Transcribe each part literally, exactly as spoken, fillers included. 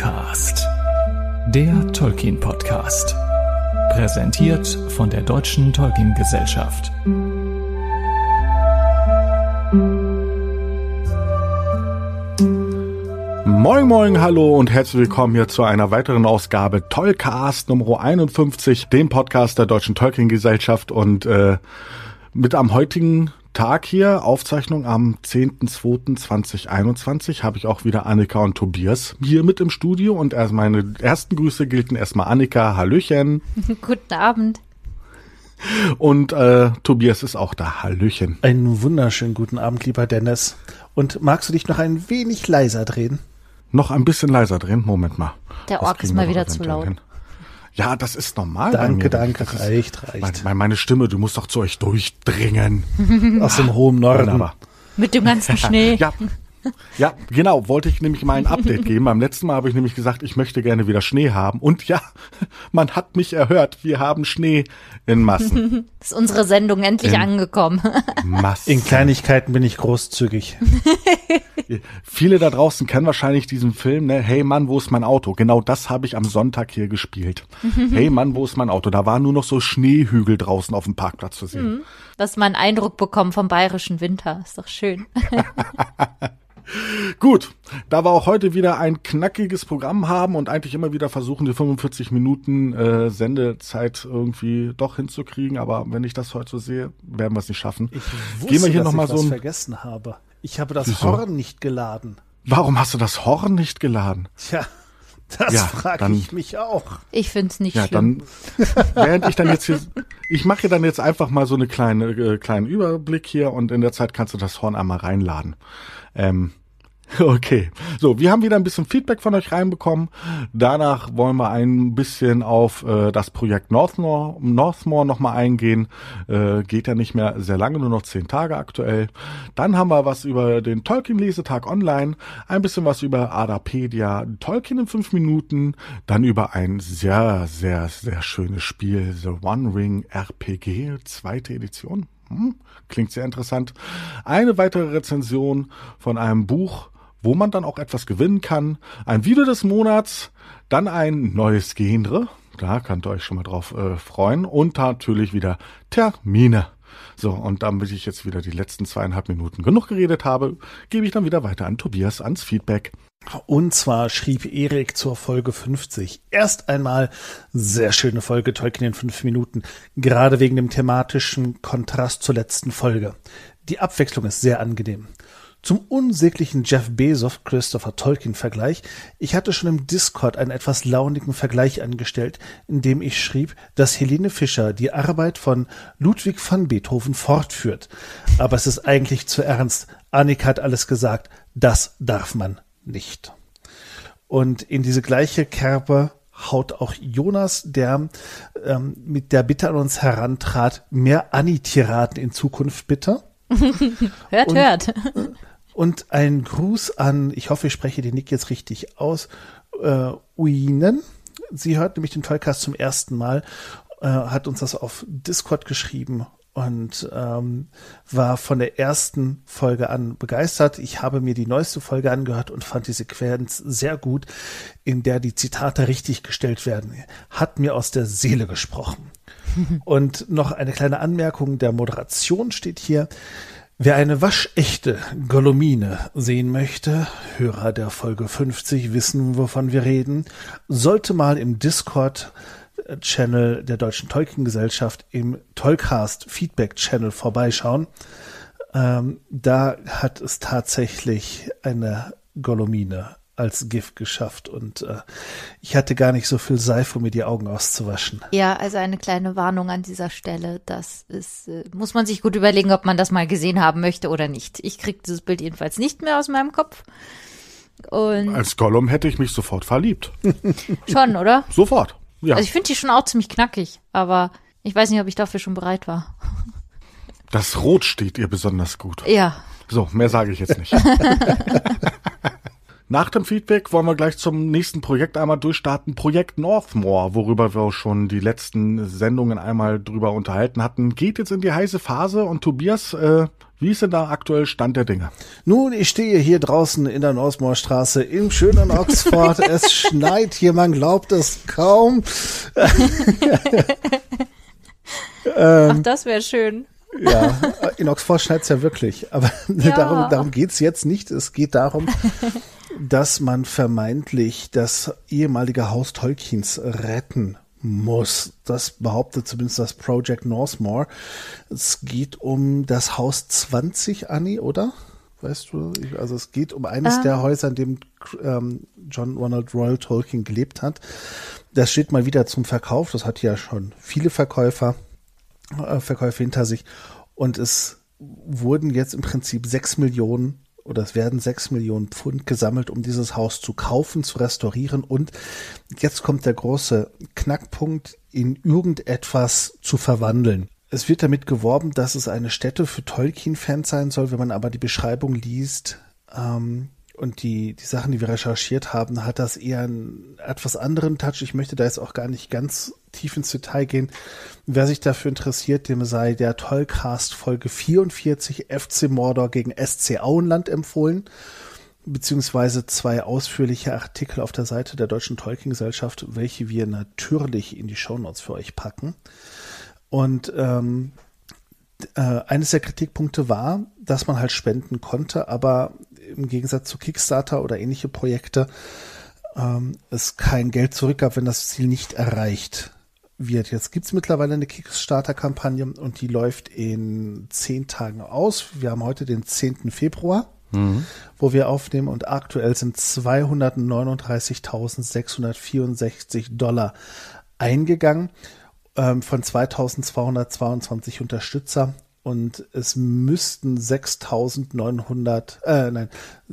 Tollcast, der Tolkien-Podcast. Präsentiert von der Deutschen Tolkien-Gesellschaft. Moin moin, hallo und herzlich willkommen hier zu einer weiteren Ausgabe Tollcast Nummer einundfünfzig, dem Podcast der Deutschen Tolkien-Gesellschaft. Und äh, mit am heutigen Tag hier, Aufzeichnung am zehnten zweiten zweitausendeinundzwanzig, habe ich auch wieder Annika und Tobias hier mit im Studio. Und erst meine ersten Grüße gelten erstmal Annika. Hallöchen. Guten Abend. Und äh, Tobias ist auch da. Hallöchen. Einen wunderschönen guten Abend, lieber Dennis. Und magst du dich noch ein wenig leiser drehen? Noch ein bisschen leiser drehen? Moment mal. Der Ork ist mal wieder zu laut. Hin. Ja, das ist normal. Danke, bei mir. danke, Das reicht, reicht. Meine, meine Stimme, du musst doch zu euch durchdringen. Aus dem hohen Norden. Wunderbar. Mit dem ganzen Schnee. Ja, ja, genau, wollte ich nämlich mal ein Update geben. Beim letzten Mal habe ich nämlich gesagt, ich möchte gerne wieder Schnee haben. Und ja, man hat mich erhört. Wir haben Schnee in Massen. Ist unsere Sendung endlich in angekommen. Massen. In Kleinigkeiten bin ich großzügig. Viele da draußen kennen wahrscheinlich diesen Film, ne? Hey Mann, wo ist mein Auto? Genau das habe ich am Sonntag hier gespielt. Hey Mann, wo ist mein Auto? Da waren nur noch so Schneehügel draußen auf dem Parkplatz zu sehen. Dass man einen Eindruck bekommt vom bayerischen Winter. Ist doch schön. Gut, da wir auch heute wieder ein knackiges Programm haben und eigentlich immer wieder versuchen, die fünfundvierzig Minuten äh, Sendezeit irgendwie doch hinzukriegen, aber wenn ich das heute so sehe, werden wir es nicht schaffen. Ich wusste, Gehen wir hier dass noch mal ich so was ein vergessen habe. Ich habe das Wieso? Horn nicht geladen. Warum hast du das Horn nicht geladen? Tja, das Ja, frage dann- ich mich auch. Ich find's nicht Ja, schlimm. dann, während ich dann jetzt hier, ich mache hier dann jetzt einfach mal so eine kleine, äh, kleinen Überblick hier und in der Zeit kannst du das Horn einmal reinladen. Ähm, okay. So, wir haben wieder ein bisschen Feedback von euch reinbekommen. Danach wollen wir ein bisschen auf äh, das Projekt Northmore, Northmore nochmal eingehen. Äh, geht ja nicht mehr sehr lange, nur noch zehn Tage aktuell. Dann haben wir was über den Tolkien-Lesetag online, ein bisschen was über Adapedia, Tolkien in fünf Minuten, dann über ein sehr, sehr, sehr schönes Spiel, The One Ring R P G, zweite Edition. Hm, klingt sehr interessant. Eine weitere Rezension von einem Buch, wo man dann auch etwas gewinnen kann. Ein Video des Monats, dann ein neues Genre. Da könnt ihr euch schon mal drauf äh, freuen. Und natürlich wieder Termine. So, und damit ich jetzt wieder die letzten zweieinhalb Minuten genug geredet habe, gebe ich dann wieder weiter an Tobias ans Feedback. Und zwar schrieb Erik zur Folge fünfzig. Erst einmal sehr schöne Folge Tolkien in fünf Minuten. Gerade wegen dem thematischen Kontrast zur letzten Folge. Die Abwechslung ist sehr angenehm. Zum unsäglichen Jeff Bezos Christopher Tolkien Vergleich. Ich hatte schon im Discord einen etwas launigen Vergleich angestellt, in dem ich schrieb, dass Helene Fischer die Arbeit von Ludwig van Beethoven fortführt. Aber es ist eigentlich zu ernst. Annika hat alles gesagt. Das darf man nicht. Und in diese gleiche Kerbe haut auch Jonas, der ähm, mit der Bitte an uns herantrat, mehr Anni-Tiraden in Zukunft bitte. Hört, und- hört. Und ein Gruß an, ich hoffe, ich spreche den Nick jetzt richtig aus, äh, Uinen. Sie hört nämlich den Tollcast zum ersten Mal, äh, hat uns das auf Discord geschrieben und ähm, war von der ersten Folge an begeistert. Ich habe mir die neueste Folge angehört und fand die Sequenz sehr gut, in der die Zitate richtig gestellt werden. Hat mir aus der Seele gesprochen. Und noch eine kleine Anmerkung der Moderation steht hier. Wer eine waschechte Gollumine sehen möchte, Hörer der Folge fünfzig wissen, wovon wir reden, sollte mal im Discord-Channel der Deutschen Tolkien-Gesellschaft im Tollcast-Feedback-Channel vorbeischauen. Ähm, da hat es tatsächlich eine Gollumine als GIF geschafft und äh, ich hatte gar nicht so viel Seife, um mir die Augen auszuwaschen. Ja, also eine kleine Warnung an dieser Stelle. Das ist, äh, muss man sich gut überlegen, ob man das mal gesehen haben möchte oder nicht. Ich kriege dieses Bild jedenfalls nicht mehr aus meinem Kopf. Und Als Gollum hätte ich mich sofort verliebt. schon, oder? Sofort. Ja, Also ich finde die schon auch ziemlich knackig, aber ich weiß nicht, ob ich dafür schon bereit war. das Rot steht ihr besonders gut. Ja. So, mehr sage ich jetzt nicht. Nach dem Feedback wollen wir gleich zum nächsten Projekt einmal durchstarten. Projekt Northmore, worüber wir auch schon die letzten Sendungen einmal drüber unterhalten hatten, geht jetzt in die heiße Phase. Und Tobias, äh, wie Wie ist denn da aktuell Stand der Dinge? Nun, ich stehe hier draußen in der Northmoor-Straße im schönen Oxford. Es schneit hier, man glaubt es kaum. Ach, das wäre schön. Ja, in Oxford schneit es ja wirklich. Aber Ja. darum, darum geht's jetzt nicht. Es geht darum, dass man vermeintlich das ehemalige Haus Tolkiens retten muss. Das behauptet zumindest das Project Northmoor. Es geht um das Haus zwanzig, Anni, oder? Weißt du? Ich, also es geht um eines Ähm. der Häuser, in dem ähm, John Ronald Reuel Tolkien gelebt hat. Das steht mal wieder zum Verkauf. Das hat ja schon viele Verkäufer, äh, Verkäufe hinter sich. Und es wurden jetzt im Prinzip sechs Millionen oder es werden sechs Millionen Pfund gesammelt, um dieses Haus zu kaufen, zu restaurieren. Und jetzt kommt der große Knackpunkt, in irgendetwas zu verwandeln. Es wird damit geworben, dass es eine Stätte für Tolkien-Fans sein soll. Wenn man aber die Beschreibung liest ähm, und die, die Sachen, die wir recherchiert haben, hat das eher einen etwas anderen Touch. Ich möchte da jetzt auch gar nicht ganz tief ins Detail gehen. Wer sich dafür interessiert, dem sei der Tollcast Folge vierundvierzig F C Mordor gegen S C Auenland empfohlen, beziehungsweise zwei ausführliche Artikel auf der Seite der Deutschen Tolkien-Gesellschaft, welche wir natürlich in die Shownotes für euch packen. Und ähm, äh, eines der Kritikpunkte war, dass man halt spenden konnte, aber im Gegensatz zu Kickstarter oder ähnliche Projekte ähm, es kein Geld zurückgab, wenn das Ziel nicht erreicht wird. Jetzt gibt es mittlerweile eine Kickstarter-Kampagne und die läuft in zehn Tagen aus. Wir haben heute den zehnten Februar, mhm. wo wir aufnehmen und aktuell sind zweihundertneununddreißigtausendsechshundertvierundsechzig Dollar eingegangen ähm, von zweitausendzweihundertzweiundzwanzig Unterstützer. Und es müssten sechstausendneunhundert, äh, nein,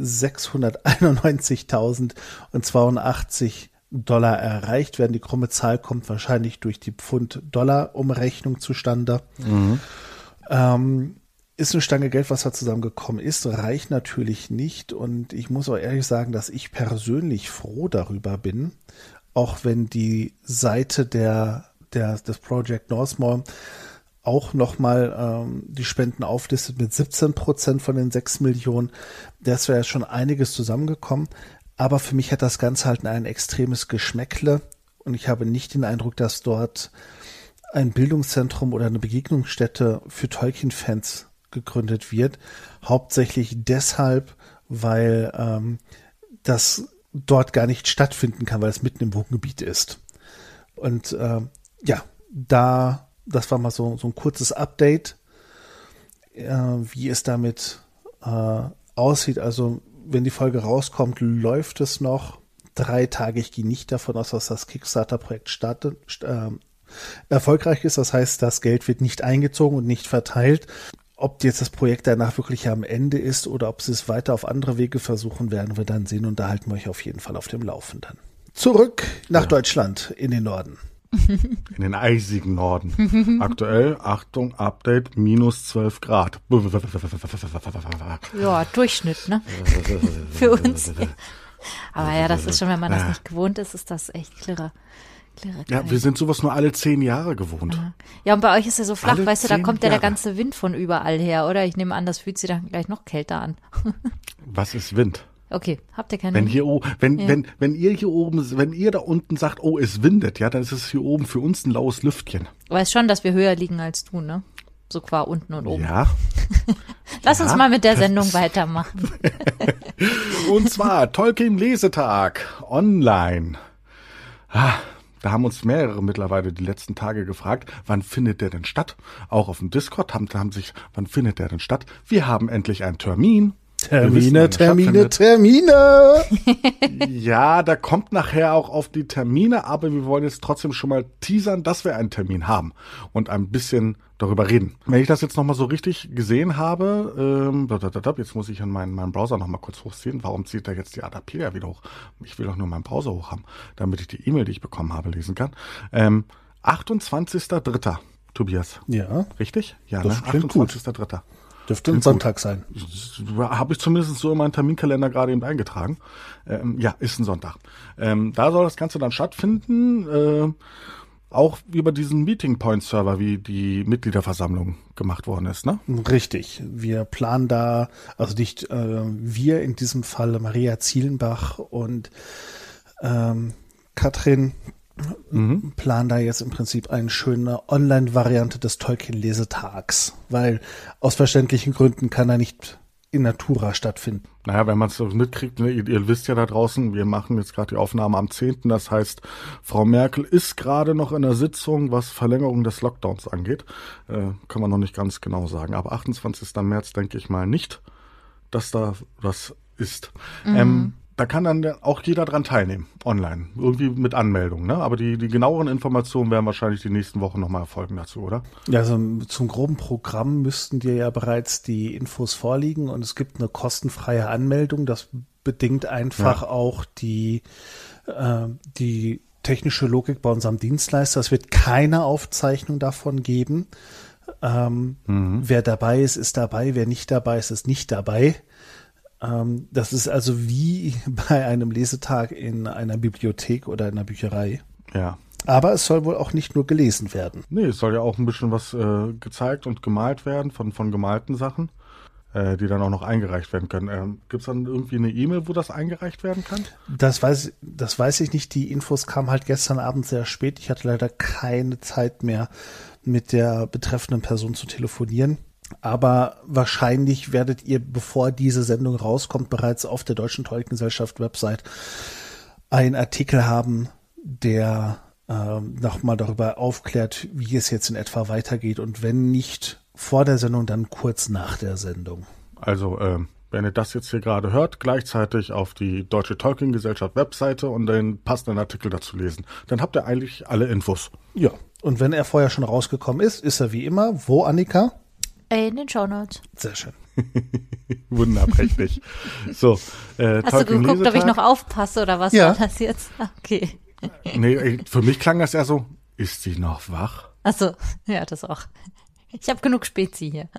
sechshunderteinundneunzigtausendzweiundachtzig Dollar erreicht werden. Die krumme Zahl kommt wahrscheinlich durch die Pfund-Dollar-Umrechnung zustande. Mhm. Ähm, ist eine Stange Geld, was da zusammengekommen ist, reicht natürlich nicht. Und ich muss auch ehrlich sagen, dass ich persönlich froh darüber bin, auch wenn die Seite der, der des Project Northmoor auch nochmal ähm, die Spenden auflistet mit siebzehn Prozent von den sechs Millionen. Das wäre ja schon einiges zusammengekommen. Aber für mich hat das Ganze halt ein extremes Geschmäckle. Und ich habe nicht den Eindruck, dass dort ein Bildungszentrum oder eine Begegnungsstätte für Tolkien-Fans gegründet wird. Hauptsächlich deshalb, weil ähm, das dort gar nicht stattfinden kann, weil es mitten im Wohngebiet ist. Und äh, ja, da... Das war mal so, so ein kurzes Update, äh, wie es damit äh, aussieht. Also wenn die Folge rauskommt, läuft es noch drei Tage. Ich gehe nicht davon aus, dass das Kickstarter-Projekt startet, äh, erfolgreich ist. Das heißt, das Geld wird nicht eingezogen und nicht verteilt. Ob jetzt das Projekt danach wirklich am Ende ist oder ob sie es weiter auf andere Wege versuchen, werden wir dann sehen. Und da halten wir euch auf jeden Fall auf dem Laufenden. Zurück nach ja. Deutschland in den Norden. In den eisigen Norden. Aktuell, Achtung, Update, minus zwölf Grad. Ja, Durchschnitt, ne? Für uns. Aber ja, das ist schon, wenn man das nicht gewohnt ist, ist das echt klirre. klirre ja, wir sind sowas nur alle zehn Jahre gewohnt. Ja, ja, und bei euch ist ja so flach, alle weißt du, da kommt ja Jahre. der ganze Wind von überall her, oder? Ich nehme an, das fühlt sich dann gleich noch kälter an. Was ist Wind? Okay, habt ihr keine? Wenn hier, wenn, ja. wenn, wenn ihr hier oben, wenn ihr da unten sagt, oh, es windet, ja, dann ist es hier oben für uns ein laues Lüftchen. Du weißt schon, dass wir höher liegen als du, ne? So qua unten und oben. Ja. Lass ja, uns mal mit der Sendung weitermachen. Und zwar Tolkien-Lesetag online. Ah, da haben uns mehrere mittlerweile die letzten Tage gefragt, wann findet der denn statt? Auch auf dem Discord haben, haben sich, wann findet der denn statt? Wir haben endlich einen Termin. Termine, Termine, Termine. Ja, da kommt nachher auch auf die Termine, aber wir wollen jetzt trotzdem schon mal teasern, dass wir einen Termin haben und ein bisschen darüber reden. Wenn ich das jetzt nochmal so richtig gesehen habe, ähm, jetzt muss ich in meinen, meinen Browser nochmal kurz hochziehen. Warum zieht er jetzt die Adapter wieder hoch? Ich will doch nur meinen Browser hoch haben, damit ich die E-Mail, die ich bekommen habe, lesen kann. Ähm, achtundzwanzigster dritter Tobias. Ja. Richtig? Ja, das ne? achtundzwanzigster dritter Dürfte ein Sonntag sein. Habe ich zumindest so in meinen Terminkalender gerade eben eingetragen. Ähm, ja, ist ein Sonntag. Ähm, da soll das Ganze dann stattfinden. Äh, auch über diesen Meeting Point Server, wie die Mitgliederversammlung gemacht worden ist, ne? Richtig. Wir planen da, also nicht äh, wir in diesem Fall, Maria Zielenbach und ähm, Katrin, mhm. planen da jetzt im Prinzip eine schöne Online-Variante des Tolkien-Lesetags, weil aus verständlichen Gründen kann er nicht in Natura stattfinden. Naja, wenn man es so mitkriegt, ne, ihr, ihr wisst ja da draußen, wir machen jetzt gerade die Aufnahme am zehnten Das heißt, Frau Merkel ist gerade noch in der Sitzung, was Verlängerung des Lockdowns angeht. Äh, kann man noch nicht ganz genau sagen. Aber achtundzwanzigsten März denke ich mal nicht, dass da das ist. Mhm. Ähm, da kann dann auch jeder dran teilnehmen, online. Irgendwie mit Anmeldung, ne? Aber die, die genaueren Informationen werden wahrscheinlich die nächsten Wochen nochmal erfolgen dazu, oder? Ja, also zum groben Programm müssten dir ja bereits die Infos vorliegen und es gibt eine kostenfreie Anmeldung. Das bedingt einfach ja. auch die, äh, die technische Logik bei unserem Dienstleister. Es wird keine Aufzeichnung davon geben. Ähm, mhm. Wer dabei ist, ist dabei. Wer nicht dabei ist, ist nicht dabei. Das ist also wie bei einem Lesetag in einer Bibliothek oder einer Bücherei. Ja. Aber es soll wohl auch nicht nur gelesen werden. Nee, es soll ja auch ein bisschen was äh, gezeigt und gemalt werden von, von gemalten Sachen, äh, die dann auch noch eingereicht werden können. Ähm, Gibt es dann irgendwie eine E-Mail, wo das eingereicht werden kann? Das weiß, das weiß ich nicht. Die Infos kamen halt gestern Abend sehr spät. Ich hatte leider keine Zeit mehr, mit der betreffenden Person zu telefonieren. Aber wahrscheinlich werdet ihr, bevor diese Sendung rauskommt, bereits auf der Deutschen Tolkien-Gesellschaft Website einen Artikel haben, der äh, nochmal darüber aufklärt, wie es jetzt in etwa weitergeht. Und wenn nicht vor der Sendung, dann kurz nach der Sendung. Also, äh, wenn ihr das jetzt hier gerade hört, gleichzeitig auf die Deutsche Tolkien-Gesellschaft Webseite und den passenden Artikel dazu lesen, dann habt ihr eigentlich alle Infos. Ja, und wenn er vorher schon rausgekommen ist, ist er wie immer, wo, Annika? In den Shownotes. Sehr schön. Wunderprächtig. So, äh, Hast du geguckt, ob ich noch aufpasse oder was ja. war das jetzt? Okay. Nee, für mich klang das eher so, ist sie noch wach? Ach so, ja, das auch. Ich habe genug Spezi hier.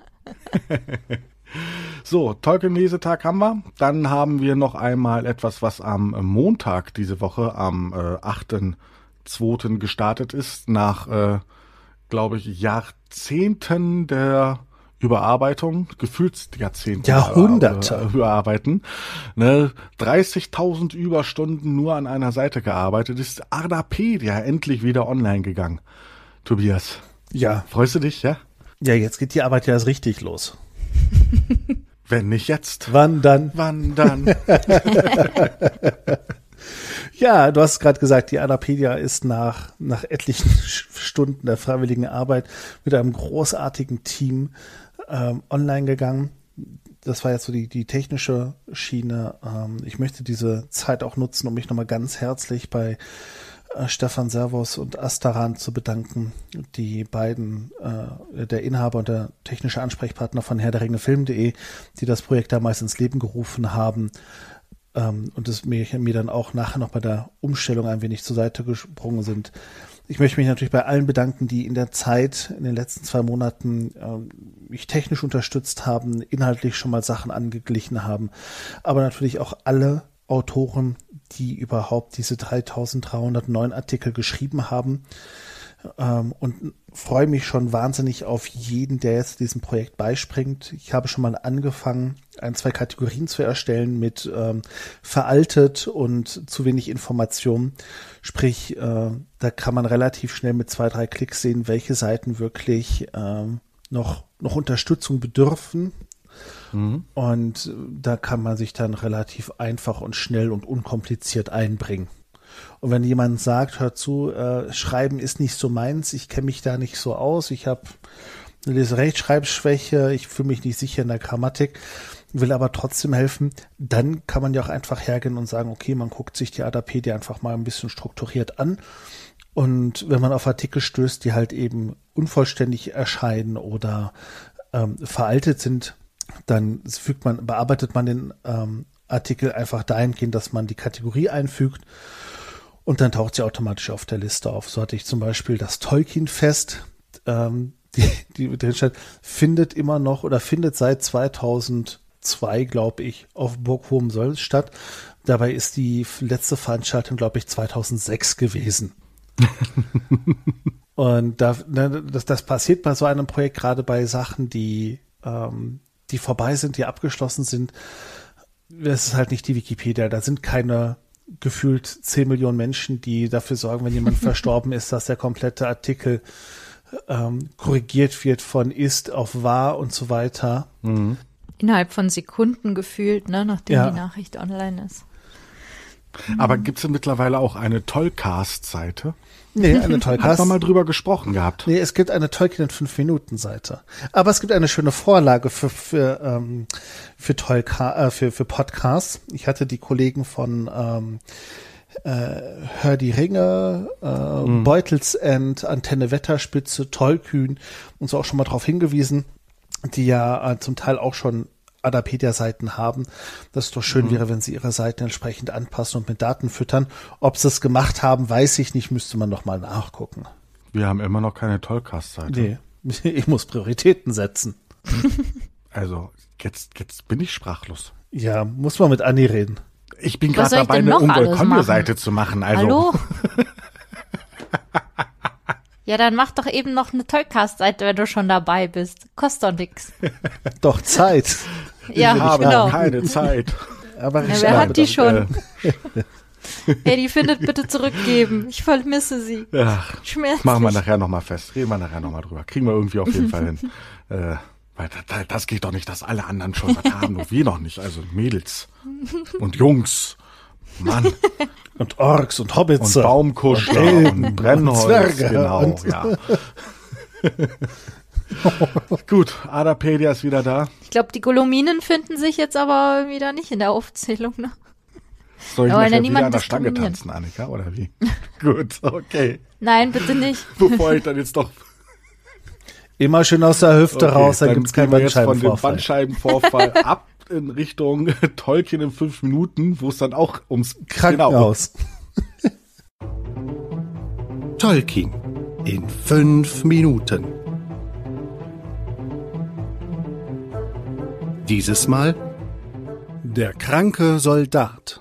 So, Tolkien-Lesetag haben wir. Dann haben wir noch einmal etwas, was am Montag diese Woche, am äh, achten zweiten gestartet ist, nach, äh, glaube ich, Jahrzehnten der Überarbeitung, gefühlt Jahrzehnte Jahrhunderte überarbeiten, ne, dreißigtausend Überstunden nur an einer Seite gearbeitet, ist Ardapedia endlich wieder online gegangen. Tobias. Ja. Freust du dich, ja? Ja, jetzt geht die Arbeit ja erst richtig los. Wenn nicht jetzt. Wann dann? Wann dann? Ja, du hast gerade gesagt, die Ardapedia ist nach, nach etlichen Stunden der freiwilligen Arbeit mit einem großartigen Team ähm, online gegangen. Das war jetzt so die, die technische Schiene. Ähm, ich möchte diese Zeit auch nutzen, um mich nochmal ganz herzlich bei äh, Stefan Servos und Astaran zu bedanken. Die beiden, äh, der Inhaber und der technische Ansprechpartner von Herr der Ringe Film punkt de, die das Projekt damals ins Leben gerufen haben. Um, und es mir, mir dann auch nachher noch bei der Umstellung ein wenig zur Seite gesprungen sind. Ich möchte mich natürlich bei allen bedanken, die in der Zeit, in den letzten zwei Monaten ähm, mich technisch unterstützt haben, inhaltlich schon mal Sachen angeglichen haben, aber natürlich auch alle Autoren, die überhaupt diese dreitausenddreihundertneun Artikel geschrieben haben. Ähm, und freue mich schon wahnsinnig auf jeden, der jetzt diesem Projekt beispringt. Ich habe schon mal angefangen, ein, zwei Kategorien zu erstellen mit ähm, veraltet und zu wenig Information. Sprich, äh, da kann man relativ schnell mit zwei, drei Klicks sehen, welche Seiten wirklich ähm, noch, noch Unterstützung bedürfen. Mhm. Und da kann man sich dann relativ einfach und schnell und unkompliziert einbringen. Und wenn jemand sagt, hör zu, äh, Schreiben ist nicht so meins, ich kenne mich da nicht so aus, ich habe eine Leserechtschreibschwäche, ich fühle mich nicht sicher in der Grammatik, will aber trotzdem helfen, dann kann man ja auch einfach hergehen und sagen, okay, man guckt sich die Ardapedia einfach mal ein bisschen strukturiert an. Und wenn man auf Artikel stößt, die halt eben unvollständig erscheinen oder ähm, veraltet sind, dann fügt man, bearbeitet man den ähm, Artikel einfach dahingehend, dass man die Kategorie einfügt. Und dann taucht sie automatisch auf der Liste auf. So hatte ich zum Beispiel das Tolkien-Fest, ähm, die, die drin steht, findet immer noch oder findet seit zweitausendzwei, glaube ich, auf Burg Hohensolz statt. Dabei ist die letzte Veranstaltung, glaube ich, zweitausendsechs gewesen. Und da, ne, das, das passiert bei so einem Projekt, gerade bei Sachen, die, ähm, die vorbei sind, die abgeschlossen sind. Es ist halt nicht die Wikipedia. Da sind keine gefühlt zehn Millionen Menschen, die dafür sorgen, wenn jemand verstorben ist, dass der komplette Artikel ähm, korrigiert wird von ist auf wahr und so weiter. Mhm. Innerhalb von Sekunden gefühlt, ne, nachdem Ja. die Nachricht online ist. Aber gibt es mittlerweile auch eine Tollcast-Seite? Nee, eine Hat Tollcast. man mal drüber gesprochen gehabt. Nee, es gibt eine Tolkien in fünf Minuten Seite. Aber es gibt eine schöne Vorlage für, für, ähm, für, Tolka äh, für, für Podcasts. Ich hatte die Kollegen von ähm, äh, Hör die Ringe, äh, mhm. Beutelsend, Antenne Wetterspitze, Tollkühn und so auch schon mal drauf hingewiesen, die ja äh, zum Teil auch schon Adapedia-Seiten haben, dass es doch schön mhm. wäre, wenn sie ihre Seiten entsprechend anpassen und mit Daten füttern. Ob sie es gemacht haben, weiß ich nicht, müsste man noch mal nachgucken. Wir haben immer noch keine Tollcast-Seite. Nee, ich muss Prioritäten setzen. Also, jetzt, jetzt bin ich sprachlos. Ja, muss man mit Anni reden. Ich bin Was gerade soll ich dabei, denn eine noch alles Ungol-Konjo-Seite zu machen. Also, Hallo? Ja, dann mach doch eben noch eine Tollcast-Seite, wenn du schon dabei bist. Kostet doch nix. Doch Zeit. Ja, ich habe genau. keine Zeit. Aber Ja, ich wer schreibe hat die dann. schon? Ey, die findet bitte zurückgeben. Ich vermisse sie. Ach, Schmerzlich. machen wir nachher nochmal fest. Reden wir nachher nochmal drüber. Kriegen wir irgendwie auf jeden Fall hin. Äh, weil das, das geht doch nicht, dass alle anderen schon was haben, nur wir noch nicht. Also Mädels und Jungs. Mann. Und Orks und Hobbits. Und Baumkuschler und, und, und Brennholz. Zwerge. Genau, Und ja. Gut, Adapedia ist wieder da. Ich glaube, die Golominen finden sich jetzt aber wieder nicht in der Aufzählung. Ne? Soll ich Aber nachher wenn wieder niemand an der Stange diskriminiert. tanzen, Annika, oder wie? Gut, okay. Nein, bitte nicht. Bevor ich dann jetzt doch... immer schön aus der Hüfte Okay, raus, dann, dann gibt's keinen gehen wir jetzt von dem Bandscheibenvorfall. Bandscheibenvorfall ab in Richtung Tolkien in fünf Minuten, wo es dann auch ums Krankenhaus. Tolkien in fünf Minuten. Dieses Mal der kranke Soldat.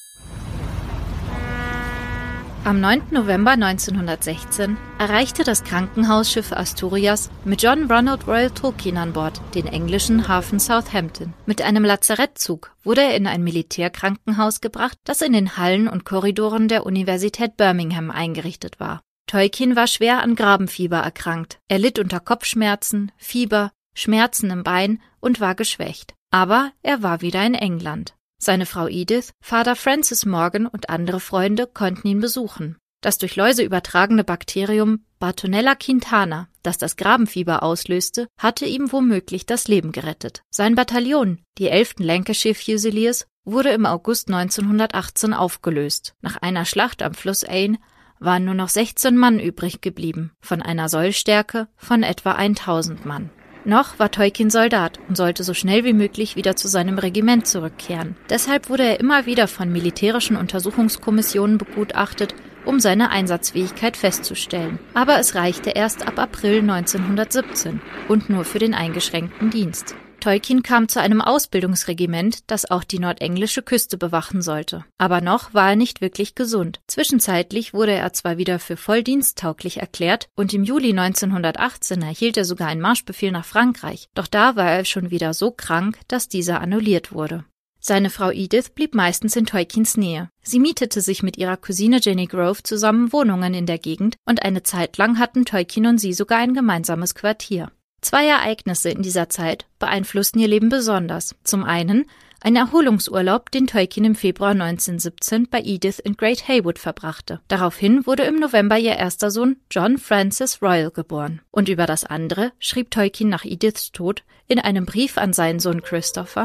Am neunten November neunzehnhundertsechzehn erreichte das Krankenhausschiff Asturias mit John Ronald Royal Tolkien an Bord den englischen Hafen Southampton. Mit einem Lazarettzug wurde er in ein Militärkrankenhaus gebracht, das in den Hallen und Korridoren der Universität Birmingham eingerichtet war. Tolkien war schwer an Grabenfieber erkrankt. Er litt unter Kopfschmerzen, Fieber, Schmerzen im Bein und war geschwächt. Aber er war wieder in England. Seine Frau Edith, Vater Francis Morgan und andere Freunde konnten ihn besuchen. Das durch Läuse übertragene Bakterium Bartonella quintana, das das Grabenfieber auslöste, hatte ihm womöglich das Leben gerettet. Sein Bataillon, die elften Lancashire Fusiliers, wurde im August neunzehnhundertachtzehn aufgelöst. Nach einer Schlacht am Fluss Ain waren nur noch sechzehn Mann übrig geblieben, von einer Sollstärke von etwa tausend Mann. Noch war Tolkien Soldat und sollte so schnell wie möglich wieder zu seinem Regiment zurückkehren. Deshalb wurde er immer wieder von militärischen Untersuchungskommissionen begutachtet, um seine Einsatzfähigkeit festzustellen. Aber es reichte erst ab April neunzehnhundertsiebzehn und nur für den eingeschränkten Dienst. Tolkien kam zu einem Ausbildungsregiment, das auch die nordenglische Küste bewachen sollte. Aber noch war er nicht wirklich gesund. Zwischenzeitlich wurde er zwar wieder für voll diensttauglich erklärt und im Juli neunzehnhundertachtzehn erhielt er sogar einen Marschbefehl nach Frankreich, doch da war er schon wieder so krank, dass dieser annulliert wurde. Seine Frau Edith blieb meistens in Tolkiens Nähe. Sie mietete sich mit ihrer Cousine Jenny Grove zusammen Wohnungen in der Gegend und eine Zeit lang hatten Tolkien und sie sogar ein gemeinsames Quartier. Zwei Ereignisse in dieser Zeit beeinflussten ihr Leben besonders. Zum einen ein Erholungsurlaub, den Tolkien im Februar neunzehnhundertsiebzehn bei Edith in Great Haywood verbrachte. Daraufhin wurde im November ihr erster Sohn John Francis Royal geboren. Und über das andere schrieb Tolkien nach Ediths Tod in einem Brief an seinen Sohn Christopher: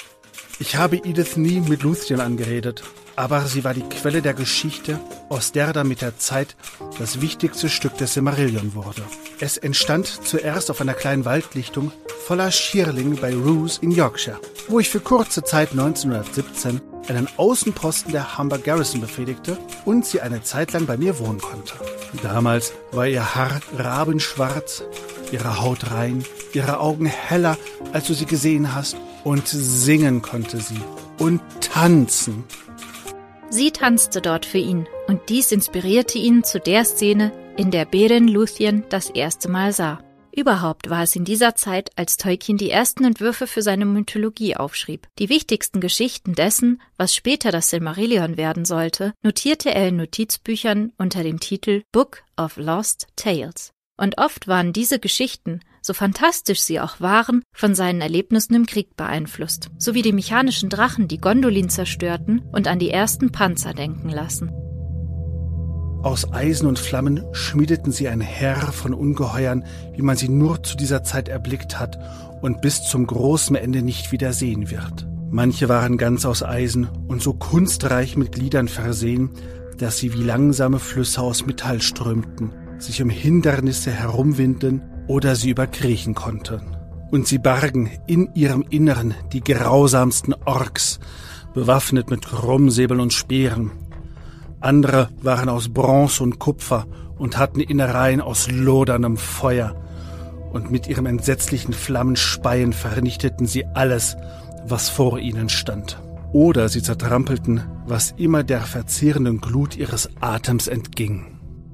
Ich habe Edith nie mit Luthien angeredet, aber sie war die Quelle der Geschichte, aus der dann mit der Zeit das wichtigste Stück des Silmarillion wurde. Es entstand zuerst auf einer kleinen Waldlichtung voller Schierling bei Roose in Yorkshire, wo ich für kurze Zeit neunzehnhundertsiebzehn einen Außenposten der Humber Garrison befehligte und sie eine Zeit lang bei mir wohnen konnte. Damals war ihr Haar rabenschwarz, ihre Haut rein, ihre Augen heller, als du sie gesehen hast, und singen konnte sie und tanzen. Sie tanzte dort für ihn und dies inspirierte ihn zu der Szene, in der Beren Luthien das erste Mal sah. Überhaupt war es in dieser Zeit, als Tolkien die ersten Entwürfe für seine Mythologie aufschrieb. Die wichtigsten Geschichten dessen, was später das Silmarillion werden sollte, notierte er in Notizbüchern unter dem Titel Book of Lost Tales. Und oft waren diese Geschichten, so fantastisch sie auch waren, von seinen Erlebnissen im Krieg beeinflusst, sowie die mechanischen Drachen, die Gondolin zerstörten und an die ersten Panzer denken lassen. Aus Eisen und Flammen schmiedeten sie ein Heer von Ungeheuern, wie man sie nur zu dieser Zeit erblickt hat und bis zum großen Ende nicht wieder sehen wird. Manche waren ganz aus Eisen und so kunstreich mit Gliedern versehen, dass sie wie langsame Flüsse aus Metall strömten, sich um Hindernisse herumwinden oder sie überkriechen konnten. Und sie bargen in ihrem Inneren die grausamsten Orks, bewaffnet mit Krummsäbeln und Speeren. Andere waren aus Bronze und Kupfer und hatten Innereien aus loderndem Feuer. Und mit ihrem entsetzlichen Flammenspeien vernichteten sie alles, was vor ihnen stand. Oder sie zertrampelten, was immer der verzehrenden Glut ihres Atems entging.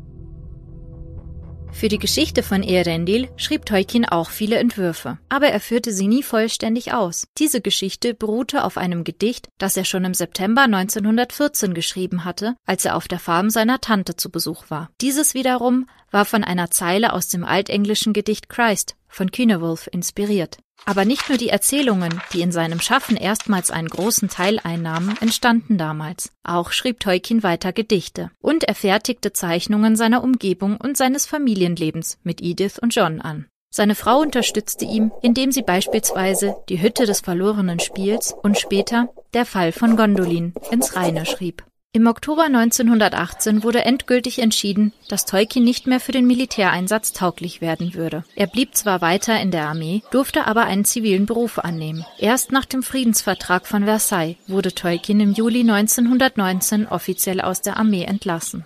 Für die Geschichte von Eärendil schrieb Tolkien auch viele Entwürfe, aber er führte sie nie vollständig aus. Diese Geschichte beruhte auf einem Gedicht, das er schon im September neunzehnhundertvierzehn geschrieben hatte, als er auf der Farm seiner Tante zu Besuch war. Dieses wiederum war von einer Zeile aus dem altenglischen Gedicht Christ von Cynewulf inspiriert. Aber nicht nur die Erzählungen, die in seinem Schaffen erstmals einen großen Teil einnahmen, entstanden damals. Auch schrieb Tolkien weiter Gedichte. Und er fertigte Zeichnungen seiner Umgebung und seines Familienlebens mit Edith und John an. Seine Frau unterstützte ihn, indem sie beispielsweise die Hütte des verlorenen Spiels und später der Fall von Gondolin ins Reine schrieb. Im Oktober neunzehnhundertachtzehn wurde endgültig entschieden, dass Tolkien nicht mehr für den Militäreinsatz tauglich werden würde. Er blieb zwar weiter in der Armee, durfte aber einen zivilen Beruf annehmen. Erst nach dem Friedensvertrag von Versailles wurde Tolkien im Juli neunzehnhundertneunzehn offiziell aus der Armee entlassen.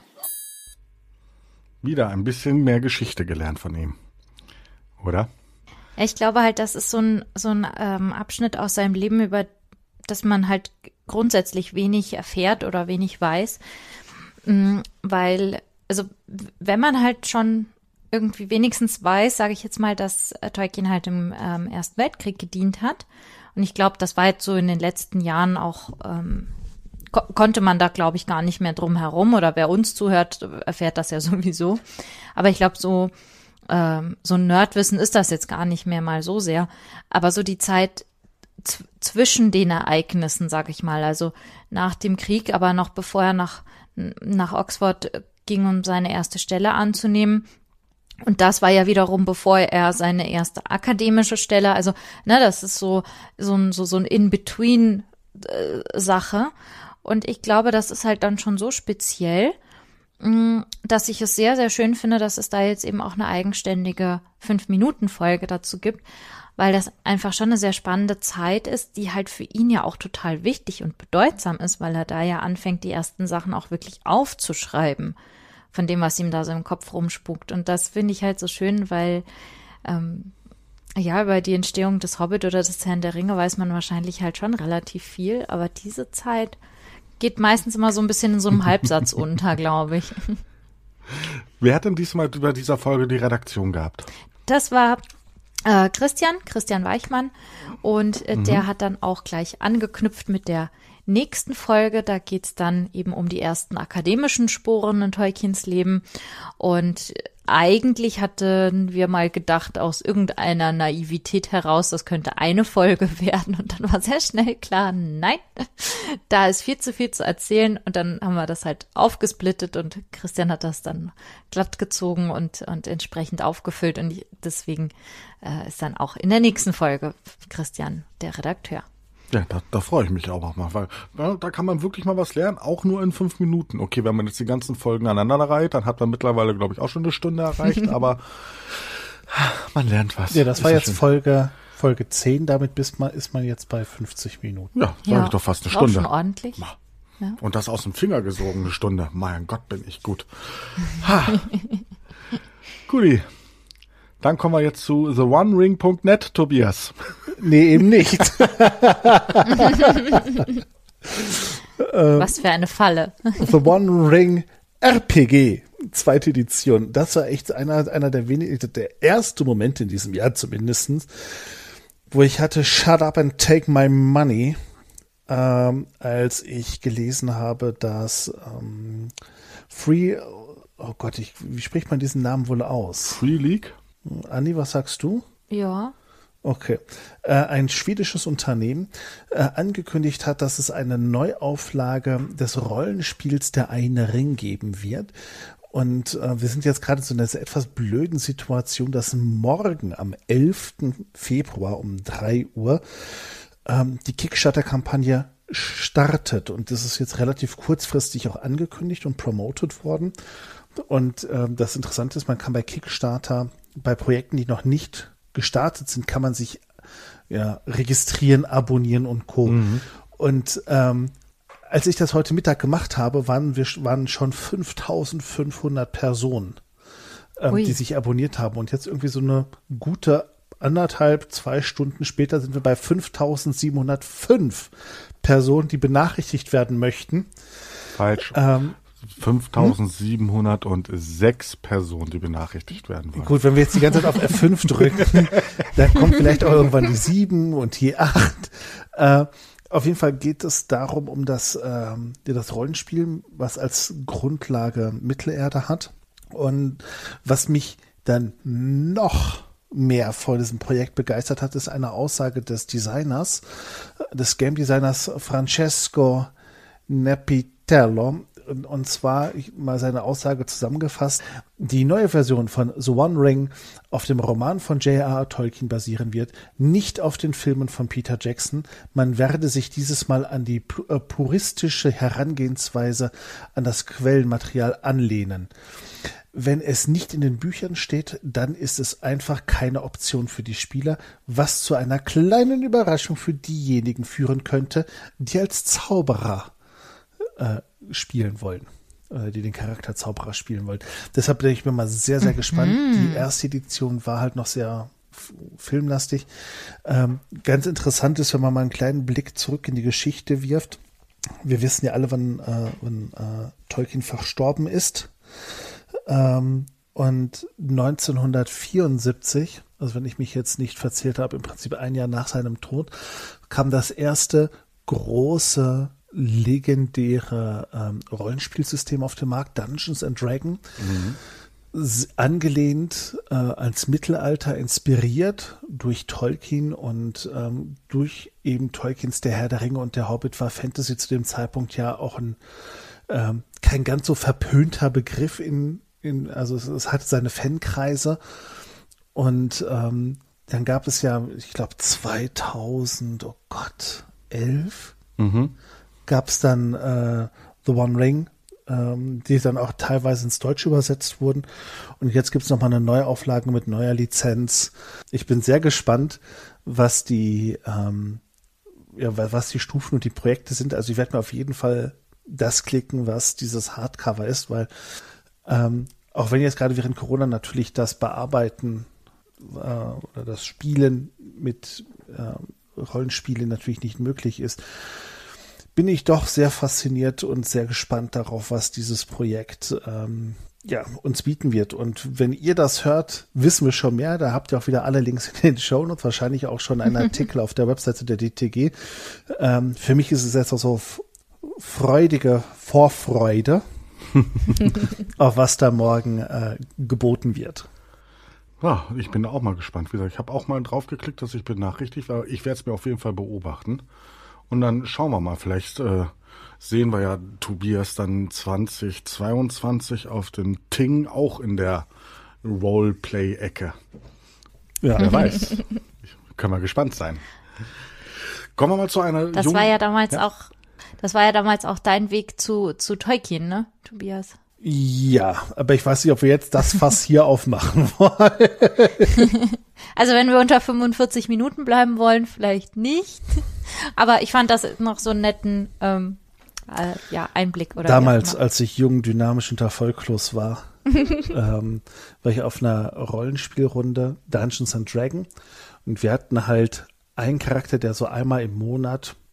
Wieder ein bisschen mehr Geschichte gelernt von ihm, oder? Ich glaube halt, das ist so ein, so ein ähm, Abschnitt aus seinem Leben, über das man halt grundsätzlich wenig erfährt oder wenig weiß, weil, also wenn man halt schon irgendwie wenigstens weiß, sage ich jetzt mal, dass Tolkien halt im ähm, Ersten Weltkrieg gedient hat, und ich glaube, das war jetzt so in den letzten Jahren auch, ähm, ko- konnte man da, glaube ich, gar nicht mehr drum herum, oder wer uns zuhört, erfährt das ja sowieso, aber ich glaube, so ähm, so ein Nerdwissen ist das jetzt gar nicht mehr mal so sehr, aber so die Zeit Z- zwischen den Ereignissen, sag ich mal, also nach dem Krieg, aber noch bevor er nach, nach Oxford ging, um seine erste Stelle anzunehmen. Und das war ja wiederum, bevor er seine erste akademische Stelle, also, ne, das ist so, so ein, so, so ein In-Between-Sache. Und ich glaube, das ist halt dann schon so speziell, dass ich es sehr, sehr schön finde, dass es da jetzt eben auch eine eigenständige fünf-Minuten-Folge dazu gibt, weil das einfach schon eine sehr spannende Zeit ist, die halt für ihn ja auch total wichtig und bedeutsam ist, weil er da ja anfängt, die ersten Sachen auch wirklich aufzuschreiben von dem, was ihm da so im Kopf rumspukt. Und das finde ich halt so schön, weil ähm, ja, über die Entstehung des Hobbit oder des Herrn der Ringe weiß man wahrscheinlich halt schon relativ viel, aber diese Zeit geht meistens immer so ein bisschen in so einem Halbsatz unter, glaube ich. Wer hat denn diesmal über dieser Folge die Redaktion gehabt? Das war Äh, Christian, Christian Weichmann, und äh, mhm. der hat dann auch gleich angeknüpft mit der nächsten Folge. Da geht's dann eben um die ersten akademischen Sporen in Tolkiens Leben, und eigentlich hatten wir mal gedacht, aus irgendeiner Naivität heraus, das könnte eine Folge werden, und dann war sehr schnell klar, nein, da ist viel zu viel zu erzählen, und dann haben wir das halt aufgesplittet und Christian hat das dann glatt gezogen und, und entsprechend aufgefüllt, und deswegen äh, ist dann auch in der nächsten Folge Christian der Redakteur. Ja, da, da freue ich mich auch mal, weil ja, da kann man wirklich mal was lernen, auch nur in fünf Minuten. Okay, wenn man jetzt die ganzen Folgen aneinander reiht, dann hat man mittlerweile, glaube ich, auch schon eine Stunde erreicht, aber man lernt was. Ja, das ist war ja jetzt schön. Folge Folge zehn, damit bis man, ist man jetzt bei fünfzig Minuten. Ja, sag Ja, ich doch fast eine auch Stunde. schon ordentlich. Ja. Und das aus dem Finger gesogen, eine Stunde. Mein Gott, bin ich gut. Ha. Guti. Dann kommen wir jetzt zu the one ring punkt net, Tobias. Nee, eben nicht. Was für eine Falle. The One Ring R P G, zweite Edition. Das war echt einer, einer der wenigen, der erste Momente in diesem Jahr zumindestens, wo ich hatte Shut up and take my money, ähm, als ich gelesen habe, dass ähm, Free, oh Gott, ich, wie spricht man diesen Namen wohl aus? Free League? Andi, was sagst du? Ja. Okay. Äh, ein schwedisches Unternehmen äh, angekündigt hat, dass es eine Neuauflage des Rollenspiels Der eine Ring geben wird. Und äh, wir sind jetzt gerade so in einer etwas blöden Situation, dass morgen am elften Februar um drei Uhr ähm, die Kickstarter-Kampagne startet. Und das ist jetzt relativ kurzfristig auch angekündigt und promoted worden. Und äh, das Interessante ist, man kann bei Kickstarter, bei Projekten, die noch nicht gestartet sind, kann man sich ja registrieren, abonnieren und Co. Mhm. Und ähm, als ich das heute Mittag gemacht habe, waren wir waren schon fünftausendfünfhundert Personen, ähm, die sich abonniert haben. Und jetzt irgendwie so eine gute anderthalb, zwei Stunden später sind wir bei fünftausendsiebenhundertfünf Personen, die benachrichtigt werden möchten. Falsch. Ähm, fünftausendsiebenhundertsechs Personen, die benachrichtigt werden wollen. Gut, wenn wir jetzt die ganze Zeit auf F fünf drücken, dann kommt vielleicht auch irgendwann die sieben und die acht. Äh, auf jeden Fall geht es darum, um das, ähm, das Rollenspiel, was als Grundlage Mittelerde hat. Und was mich dann noch mehr vor diesem Projekt begeistert hat, ist eine Aussage des Designers, des Game Designers Francesco Nepitello. Und zwar mal seine Aussage zusammengefasst: Die neue Version von The One Ring auf dem Roman von J R R Tolkien basieren wird, nicht auf den Filmen von Peter Jackson. Man werde sich dieses Mal an die puristische Herangehensweise an das Quellenmaterial anlehnen. Wenn es nicht in den Büchern steht, dann ist es einfach keine Option für die Spieler, was zu einer kleinen Überraschung für diejenigen führen könnte, die als Zauberer äh, spielen wollen, äh, die den Charakter Zauberer spielen wollen. Deshalb bin ich mir mal sehr, sehr gespannt. Mhm. Die erste Edition war halt noch sehr f- filmlastig. Ähm, ganz interessant ist, wenn man mal einen kleinen Blick zurück in die Geschichte wirft. Wir wissen ja alle, wann, äh, wann äh, Tolkien verstorben ist. Ähm, und neunzehnhundertvierundsiebzig, also wenn ich mich jetzt nicht verzählt habe, im Prinzip ein Jahr nach seinem Tod, kam das erste große legendäre ähm, Rollenspielsystem auf den Markt, Dungeons and Dragons, mhm. S- angelehnt äh, als Mittelalter, inspiriert durch Tolkien und ähm, durch eben Tolkiens Der Herr der Ringe und der Hobbit war Fantasy zu dem Zeitpunkt ja auch ein ähm, kein ganz so verpönter Begriff in, in also es, es hatte seine Fankreise und ähm, dann gab es ja, ich glaube zweitausend, oh Gott, elf mhm. gab es dann äh, The One Ring, ähm, die dann auch teilweise ins Deutsche übersetzt wurden. Und jetzt gibt es nochmal eine Neuauflage mit neuer Lizenz. Ich bin sehr gespannt, was die, ähm, ja, was die Stufen und die Projekte sind. Also ich werde mir auf jeden Fall das klicken, was dieses Hardcover ist, weil ähm, auch wenn jetzt gerade während Corona natürlich das Bearbeiten äh, oder das Spielen mit äh, Rollenspielen natürlich nicht möglich ist, bin ich doch sehr fasziniert und sehr gespannt darauf, was dieses Projekt ähm, ja, uns bieten wird. Und wenn ihr das hört, wissen wir schon mehr. Da habt ihr auch wieder alle Links in den Shownotes, wahrscheinlich auch schon einen Artikel auf der Webseite der D T G. Ähm, für mich ist es jetzt auch so freudige Vorfreude, auf was da morgen äh, geboten wird. Ja, ich bin auch mal gespannt. Wie gesagt, ich habe auch mal drauf geklickt, dass ich benachrichtigt war. Ich werde es mir auf jeden Fall beobachten. Und dann schauen wir mal, vielleicht äh, sehen wir ja Tobias dann zwanzig zweiundzwanzig auf dem Ting auch in der Roleplay-Ecke. Ja. Wer weiß. Können wir gespannt sein. Kommen wir mal zu einer Das jungen, war ja damals ja? auch, das war ja damals auch dein Weg zu, zu Tolkien, ne, Tobias? Ja, aber ich weiß nicht, ob wir jetzt das Fass hier aufmachen wollen. Also wenn wir unter fünfundvierzig Minuten bleiben wollen, vielleicht nicht. Aber ich fand das noch so einen netten ähm, äh, ja, Einblick. Oder Damals, als ich jung, dynamisch und erfolglos war, ähm, war ich auf einer Rollenspielrunde Dungeons and Dragons und wir hatten halt einen Charakter, der so einmal im Monat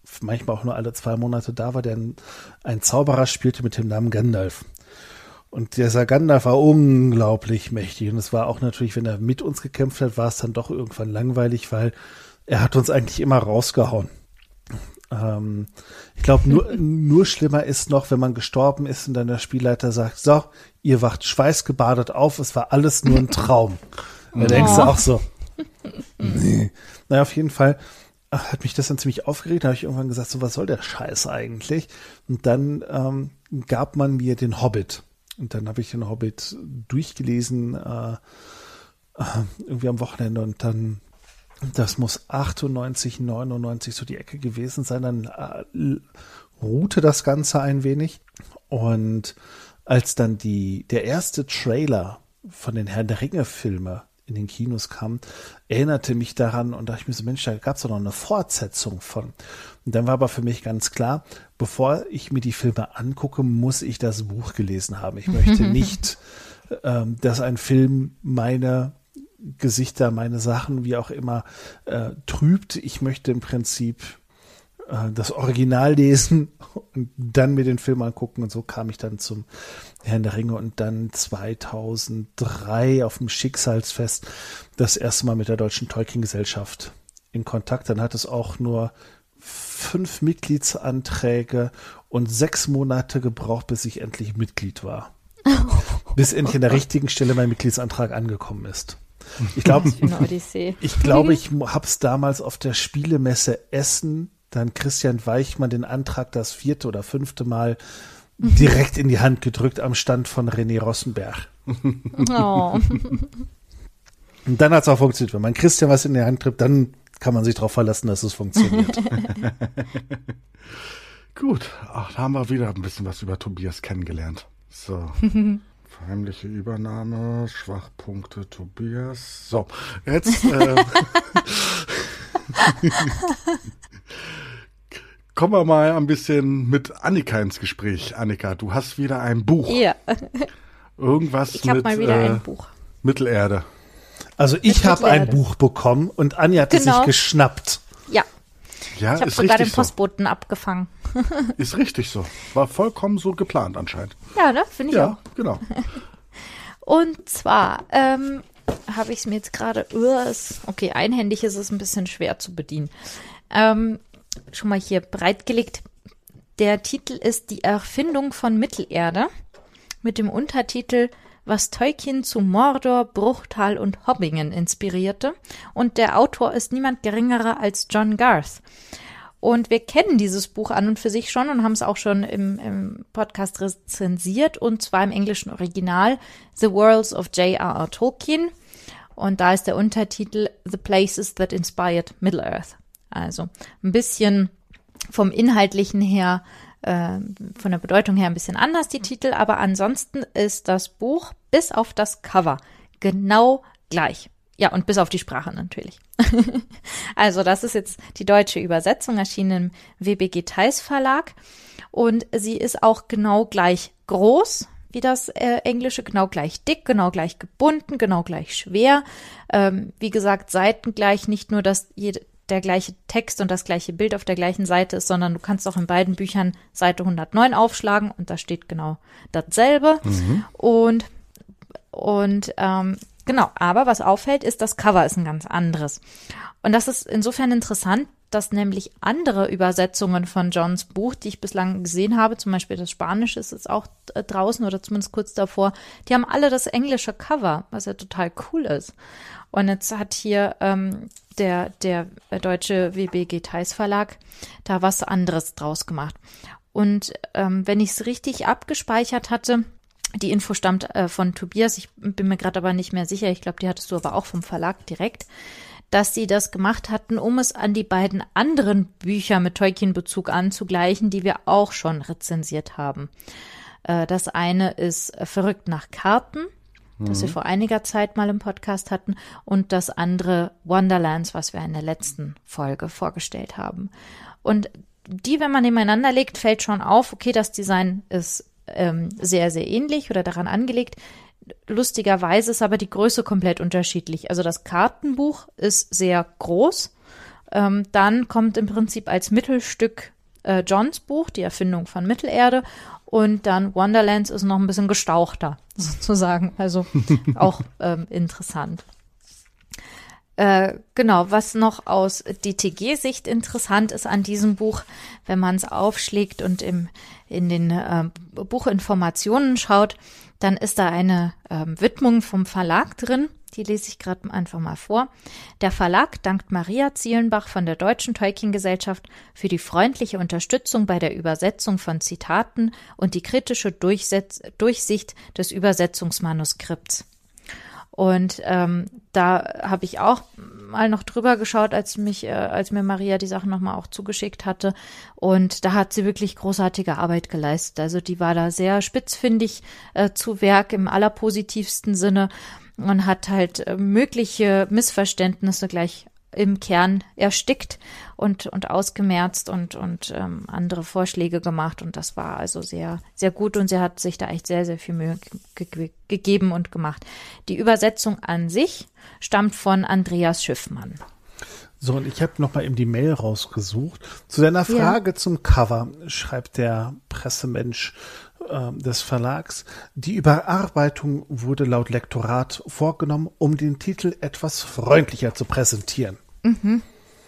manchmal auch nur alle zwei Monate da war, der ein, ein Zauberer spielte mit dem Namen Gandalf. Und dieser Gandalf war unglaublich mächtig. Und es war auch natürlich, wenn er mit uns gekämpft hat, war es dann doch irgendwann langweilig, weil er hat uns eigentlich immer rausgehauen. Ähm, ich glaube, nur, nur schlimmer ist noch, wenn man gestorben ist und dann der Spielleiter sagt, so, ihr wacht schweißgebadet auf, es war alles nur ein Traum. Da denkst du auch so, nee. Naja, auf jeden Fall hat mich das dann ziemlich aufgeregt. Da habe ich irgendwann gesagt, so, was soll der Scheiß eigentlich? Und dann ähm, gab man mir den Hobbit. Und dann habe ich den Hobbit durchgelesen, äh, irgendwie am Wochenende. Und dann, das muss achtundneunzig, neunundneunzig so die Ecke gewesen sein. Dann äh, ruhte das Ganze ein wenig. Und als dann die der erste Trailer von den Herrn der Ringe-Filme in den Kinos kam, erinnerte mich daran und dachte ich mir so, Mensch, da gab es doch noch eine Fortsetzung von. Und dann war aber für mich ganz klar, bevor ich mir die Filme angucke, muss ich das Buch gelesen haben. Ich möchte nicht, ähm, dass ein Film meine Gesichter, meine Sachen, wie auch immer, äh, trübt. Ich möchte im Prinzip äh, das Original lesen und dann mir den Film angucken. Und so kam ich dann zum Herrn der Ringe und dann zweitausenddrei auf dem Schicksalsfest das erste Mal mit der Deutschen Tolkien-Gesellschaft in Kontakt. Dann hat es auch nur fünf Mitgliedsanträge und sechs Monate gebraucht, bis ich endlich Mitglied war. Bis endlich an der richtigen Stelle mein Mitgliedsantrag angekommen ist. Ich glaube, ich, glaube, ich habe es damals auf der Spielemesse Essen, dann Christian Weichmann den Antrag das vierte oder fünfte Mal direkt in die Hand gedrückt am Stand von René Rossenberg. Oh. Und dann hat es auch funktioniert. Wenn man Christian was in die Hand drückt, dann kann man sich darauf verlassen, dass es funktioniert. Gut, ach, da haben wir wieder ein bisschen was über Tobias kennengelernt. So, heimliche Übernahme, Schwachpunkte Tobias. So, jetzt äh, kommen wir mal ein bisschen mit Annika ins Gespräch. Annika, du hast wieder ein Buch. Ja. Irgendwas ich habe mal wieder äh, ein Buch. Mittelerde. Also ich habe ein Buch bekommen und Anja hat es Genau. sich geschnappt. Ja. Ja, Ich habe ist sogar den richtig so. Postboten abgefangen. Ist richtig so. War vollkommen so geplant anscheinend. Ja, ne? Finde ich Ja, auch. genau. Und zwar ähm, habe ich es mir jetzt gerade, okay, einhändig ist es ein bisschen schwer zu bedienen. Ähm, schon mal hier breitgelegt. Der Titel ist Die Erfindung von Mittelerde mit dem Untertitel Was Tolkien zu Mordor, Bruchtal und Hobbingen inspirierte. Und der Autor ist niemand geringerer als John Garth. Und wir kennen dieses Buch an und für sich schon und haben es auch schon im, im Podcast rezensiert, und zwar im englischen Original The Worlds of J R R Tolkien. Und da ist der Untertitel The Places That Inspired Middle-earth. Also ein bisschen vom Inhaltlichen her, äh, von der Bedeutung her ein bisschen anders, die Titel, aber ansonsten ist das Buch bis auf das Cover genau gleich. Ja, und bis auf die Sprache natürlich. Also das ist jetzt die deutsche Übersetzung, erschienen im W B G Theis Verlag. Und sie ist auch genau gleich groß wie das äh, Englische, genau gleich dick, genau gleich gebunden, genau gleich schwer. Ähm, wie gesagt, seitengleich, nicht nur, dass jede, der gleiche Text und das gleiche Bild auf der gleichen Seite ist, sondern du kannst auch in beiden Büchern Seite hundertneun aufschlagen und da steht genau dasselbe. Mhm. Und, und ähm, genau, aber was auffällt, ist, das Cover ist ein ganz anderes. Und das ist insofern interessant, dass nämlich andere Übersetzungen von Johns Buch, die ich bislang gesehen habe, zum Beispiel das Spanische ist jetzt auch äh, draußen oder zumindest kurz davor, die haben alle das englische Cover, was ja total cool ist. Und jetzt hat hier ähm, der, der deutsche W B G Theis Verlag da was anderes draus gemacht. Und ähm, wenn ich es richtig abgespeichert hatte, die Info stammt äh, von Tobias, ich bin mir gerade aber nicht mehr sicher, ich glaube, die hattest du aber auch vom Verlag direkt, dass sie das gemacht hatten, um es an die beiden anderen Bücher mit Tolkien-Bezug anzugleichen, die wir auch schon rezensiert haben. Äh, das eine ist Verrückt nach Karten, mhm. das wir vor einiger Zeit mal im Podcast hatten, und das andere Wonderlands, was wir in der letzten Folge vorgestellt haben. Und die, wenn man nebeneinander legt, fällt schon auf, okay, das Design ist ähm, sehr, sehr ähnlich oder daran angelegt. Lustigerweise ist aber die Größe komplett unterschiedlich. Also das Kartenbuch ist sehr groß, Ähm, dann kommt im Prinzip als Mittelstück äh, Johns Buch, die Erfindung von Mittelerde. Und dann Wonderlands ist noch ein bisschen gestauchter, sozusagen. Also auch ähm, interessant. Äh, genau, was noch aus D T G-Sicht interessant ist an diesem Buch, wenn man es aufschlägt und im, in den äh, Buchinformationen schaut, dann ist da eine äh, Widmung vom Verlag drin. Die lese ich gerade einfach mal vor. Der Verlag dankt Maria Zielenbach von der Deutschen Tolkien-Gesellschaft für die freundliche Unterstützung bei der Übersetzung von Zitaten und die kritische Durchsetz- Durchsicht des Übersetzungsmanuskripts. Und ähm, da habe ich auch mal noch drüber geschaut, als mich, äh, als mir Maria die Sachen nochmal auch zugeschickt hatte. Und da hat sie wirklich großartige Arbeit geleistet. Also die war da sehr spitzfindig äh, zu Werk im allerpositivsten Sinne und hat halt äh, mögliche Missverständnisse gleich im Kern erstickt und und ausgemerzt und und ähm, andere Vorschläge gemacht, und das war also sehr sehr gut, und sie hat sich da echt sehr sehr viel Mühe ge- ge- gegeben und gemacht. Die Übersetzung an sich stammt von Andreas Schiffmann. So, und ich habe nochmal eben die Mail rausgesucht. Zu deiner Frage ja. zum Cover schreibt der Pressemensch äh, des Verlags: Die Überarbeitung wurde laut Lektorat vorgenommen, um den Titel etwas freundlicher zu präsentieren. Mhm.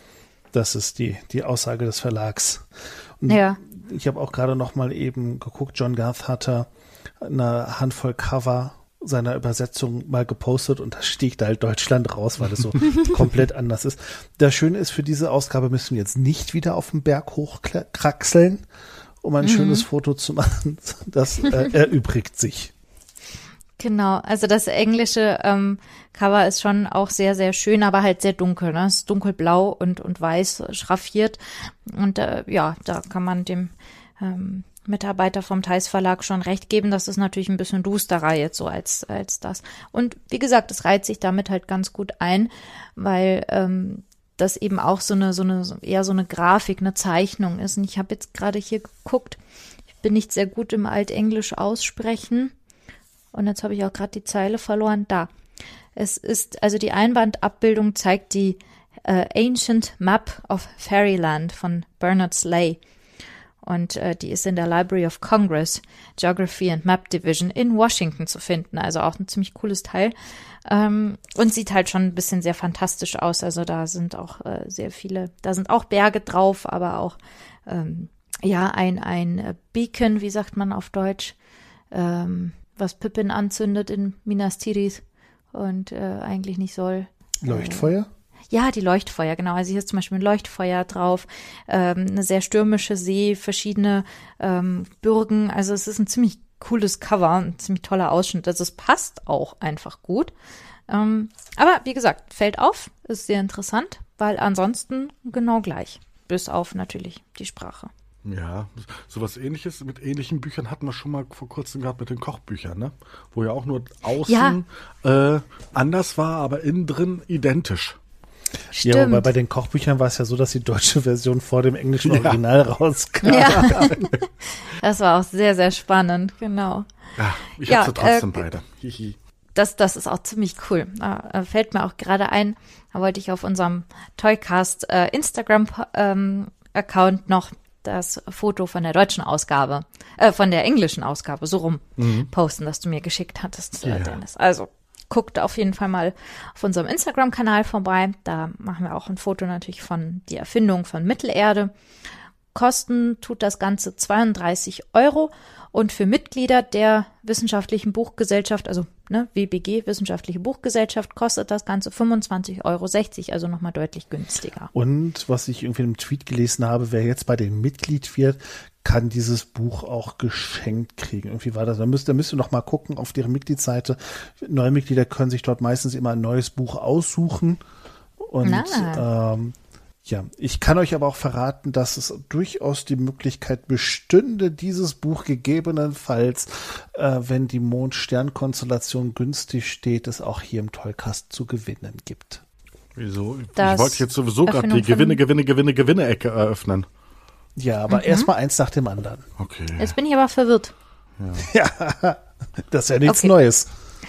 Das ist die, die Aussage des Verlags. Und ja. Ich habe auch gerade nochmal eben geguckt, John Garth hatte eine Handvoll Cover seiner Übersetzung mal gepostet, und da stieg da halt Deutschland raus, weil es so komplett anders ist. Das Schöne ist, für diese Ausgabe müssen wir jetzt nicht wieder auf den Berg hochkraxeln, um ein mhm. schönes Foto zu machen. Das äh, erübrigt sich. Genau, also das englische ähm, Cover ist schon auch sehr, sehr schön, aber halt sehr dunkel, ne? Es ist dunkelblau und, und weiß schraffiert, und äh, ja, da kann man dem ähm, Mitarbeiter vom Theis Verlag schon recht geben. Das ist natürlich ein bisschen dusterer jetzt so als als das. Und wie gesagt, es reiht sich damit halt ganz gut ein, weil ähm, das eben auch so eine so eine eher so eine Grafik, eine Zeichnung ist. Und ich habe jetzt gerade hier geguckt, ich bin nicht sehr gut im Altenglisch aussprechen, und jetzt habe ich auch gerade die Zeile verloren. Da. Es ist, also die Einbandabbildung zeigt die äh, Ancient Map of Fairyland von Bernard Slay. Und äh, die ist in der Library of Congress, Geography and Map Division in Washington zu finden. Also auch ein ziemlich cooles Teil. Ähm, und sieht halt schon ein bisschen sehr fantastisch aus. Also da sind auch äh, sehr viele, da sind auch Berge drauf, aber auch ähm, ja ein ein Beacon, wie sagt man auf Deutsch, ähm, was Pippin anzündet in Minas Tirith und äh, eigentlich nicht soll. Leuchtfeuer? Äh, Ja, die Leuchtfeuer, genau. Also hier ist zum Beispiel ein Leuchtfeuer drauf, ähm, eine sehr stürmische See, verschiedene ähm, Bürgen. Also es ist ein ziemlich cooles Cover, ein ziemlich toller Ausschnitt. Also es passt auch einfach gut. Ähm, aber wie gesagt, fällt auf, ist sehr interessant, weil ansonsten genau gleich. Bis auf natürlich die Sprache. Ja, sowas Ähnliches, mit ähnlichen Büchern hatten wir schon mal vor kurzem gehabt mit den Kochbüchern, ne? Wo ja auch nur außen ja. äh, anders war, aber innen drin identisch. Stimmt. Ja, wobei bei den Kochbüchern war es ja so, dass die deutsche Version vor dem englischen Original ja. rauskam. Ja. Das war auch sehr, sehr spannend, genau. Ja, ich ja, habe sie trotzdem äh, beide. Hihi. Das, das ist auch ziemlich cool. Da fällt mir auch gerade ein, da wollte ich auf unserem Toycast äh, Instagram-Account ähm, noch das Foto von der deutschen Ausgabe, äh, von der englischen Ausgabe, so rum mhm. posten, das du mir geschickt hattest, yeah. Dennis. Also guckt auf jeden Fall mal auf unserem Instagram-Kanal vorbei. Da machen wir auch ein Foto natürlich von die Erfindung von Mittelerde. Kosten tut das Ganze zweiunddreißig Euro. Und für Mitglieder der Wissenschaftlichen Buchgesellschaft, also ne, W B G, Wissenschaftliche Buchgesellschaft, kostet das Ganze fünfundzwanzig Euro sechzig, also nochmal deutlich günstiger. Und was ich irgendwie im Tweet gelesen habe, wer jetzt bei den Mitglied wird, kann dieses Buch auch geschenkt kriegen. Irgendwie war das. Da müsst, da müsst ihr noch mal gucken auf deren Mitgliedsseite. Neue Mitglieder können sich dort meistens immer ein neues Buch aussuchen. Und ähm, ja, ich kann euch aber auch verraten, dass es durchaus die Möglichkeit bestünde, dieses Buch gegebenenfalls, äh, wenn die Mond-Stern-Konstellation günstig steht, es auch hier im Tollcast zu gewinnen gibt. Wieso? Das ich wollte jetzt sowieso gerade die Gewinne, Gewinne, Gewinne, Gewinne-Ecke eröffnen. Ja, aber mhm. erstmal eins nach dem anderen. Okay. Jetzt bin ich aber verwirrt. Ja, ja das ist ja nichts okay. Neues.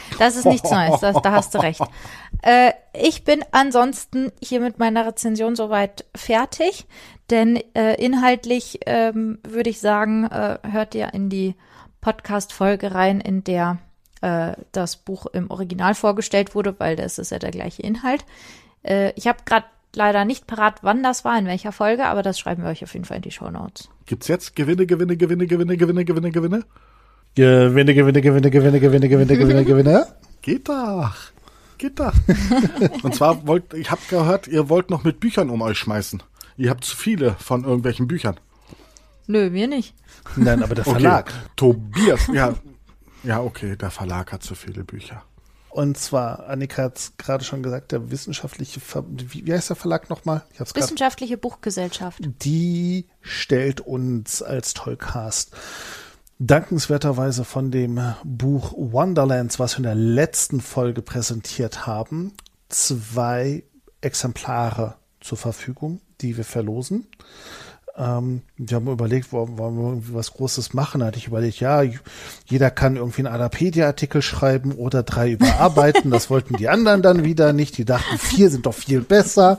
Das ist nichts Neues, das, da hast du recht. Äh, ich bin ansonsten hier mit meiner Rezension soweit fertig, denn äh, inhaltlich ähm, würde ich sagen, äh, hört ihr in die Podcast-Folge rein, in der äh, das Buch im Original vorgestellt wurde, weil das ist ja der gleiche Inhalt. Äh, ich habe gerade leider nicht parat, wann das war, in welcher Folge, aber das schreiben wir euch auf jeden Fall in die Shownotes. Gibt's jetzt Gewinne, Gewinne, Gewinne, Gewinne, Gewinne, Gewinne, Gewinne? Gewinne, Gewinne, Gewinne, Gewinne, Gewinne, Gewinne, Gewinne, Gewinne. Geht doch. Geht doch. Und zwar wollt, ich habe gehört, ihr wollt noch mit Büchern um euch schmeißen. Ihr habt zu viele von irgendwelchen Büchern. Nö, wir nicht. Nein, aber der Verlag. Okay. Tobias, ja. Ja, okay, der Verlag hat zu viele Bücher. Und zwar, Annika hat es gerade schon gesagt, der wissenschaftliche, Ver- wie, wie heißt der Verlag nochmal? Ich hab's grad- Wissenschaftliche Buchgesellschaft. Die stellt uns als Tollcast dankenswerterweise von dem Buch Wonderlands, was wir in der letzten Folge präsentiert haben, zwei Exemplare zur Verfügung, die wir verlosen. Ähm, wir haben überlegt, wollen wir irgendwie was Großes machen? Da hatte ich überlegt, ja, jeder kann irgendwie einen Adapedia-Artikel schreiben oder drei überarbeiten. Das wollten die anderen dann wieder nicht. Die dachten, vier sind doch viel besser.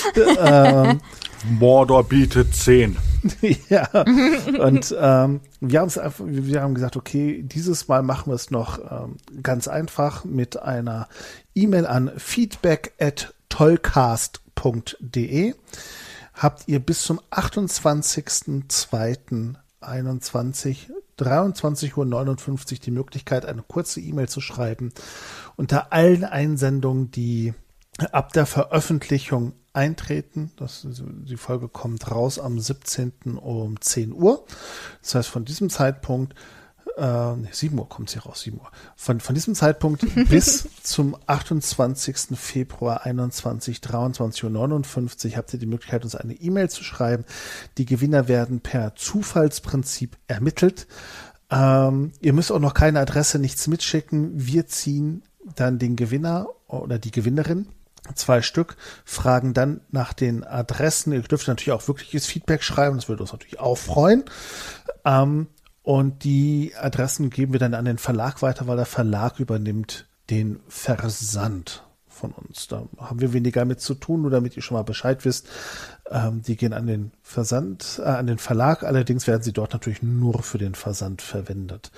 ähm, Mordor bietet zehn. ja, und ähm, wir haben es einfach, wir haben gesagt, okay, dieses Mal machen wir es noch ähm, ganz einfach mit einer E-Mail an feedback at tollcast punkt de. Habt ihr bis zum achtundzwanzigsten zweiten einundzwanzig, dreiundzwanzig Uhr neunundfünfzig die Möglichkeit, eine kurze E-Mail zu schreiben. Unter allen Einsendungen, die ab der Veröffentlichung eintreten. Das, die Folge kommt raus am siebzehnten um zehn Uhr. Das heißt, von diesem Zeitpunkt, äh, nee, sieben Uhr kommt sie raus, sieben Uhr. Von, von diesem Zeitpunkt bis zum achtundzwanzigsten Februar einundzwanzig, dreiundzwanzig Uhr neunundfünfzig habt ihr die Möglichkeit, uns eine E-Mail zu schreiben. Die Gewinner werden per Zufallsprinzip ermittelt. Ähm, ihr müsst auch noch keine Adresse, nichts mitschicken. Wir ziehen dann den Gewinner oder die Gewinnerin, zwei Stück, fragen dann nach den Adressen. Ihr dürft natürlich auch wirkliches Feedback schreiben, das würde uns natürlich auch freuen. Ähm, und die Adressen geben wir dann an den Verlag weiter, weil der Verlag übernimmt den Versand von uns. Da haben wir weniger mit zu tun, nur damit ihr schon mal Bescheid wisst. Ähm, die gehen an den Versand, äh, an den Verlag, allerdings werden sie dort natürlich nur für den Versand verwendet.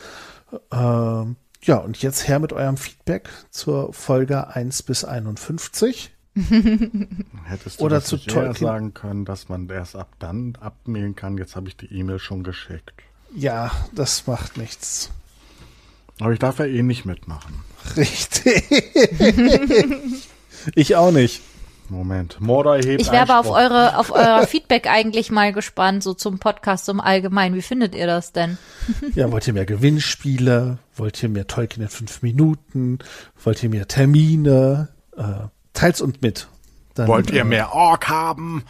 Ähm, Ja, und jetzt her mit eurem Feedback zur Folge eins bis einundfünfzig. Hättest du Oder das zu nicht eher Tolkien sagen können, dass man erst ab dann abmailen kann. Jetzt habe ich die E-Mail schon geschickt. Ja, das macht nichts. Aber ich darf ja eh nicht mitmachen. Richtig. Ich auch nicht. Moment. Mordor erhebt Ich wäre aber auf Einspruch. eure, auf euer Feedback eigentlich mal gespannt, so zum Podcast im Allgemeinen. Wie findet ihr das denn? Ja, wollt ihr mehr Gewinnspiele? Wollt ihr mehr Tolkien in fünf Minuten? Wollt ihr mehr Termine? Äh, teilt's uns mit. Dann, Wollt ihr äh, mehr Ork haben?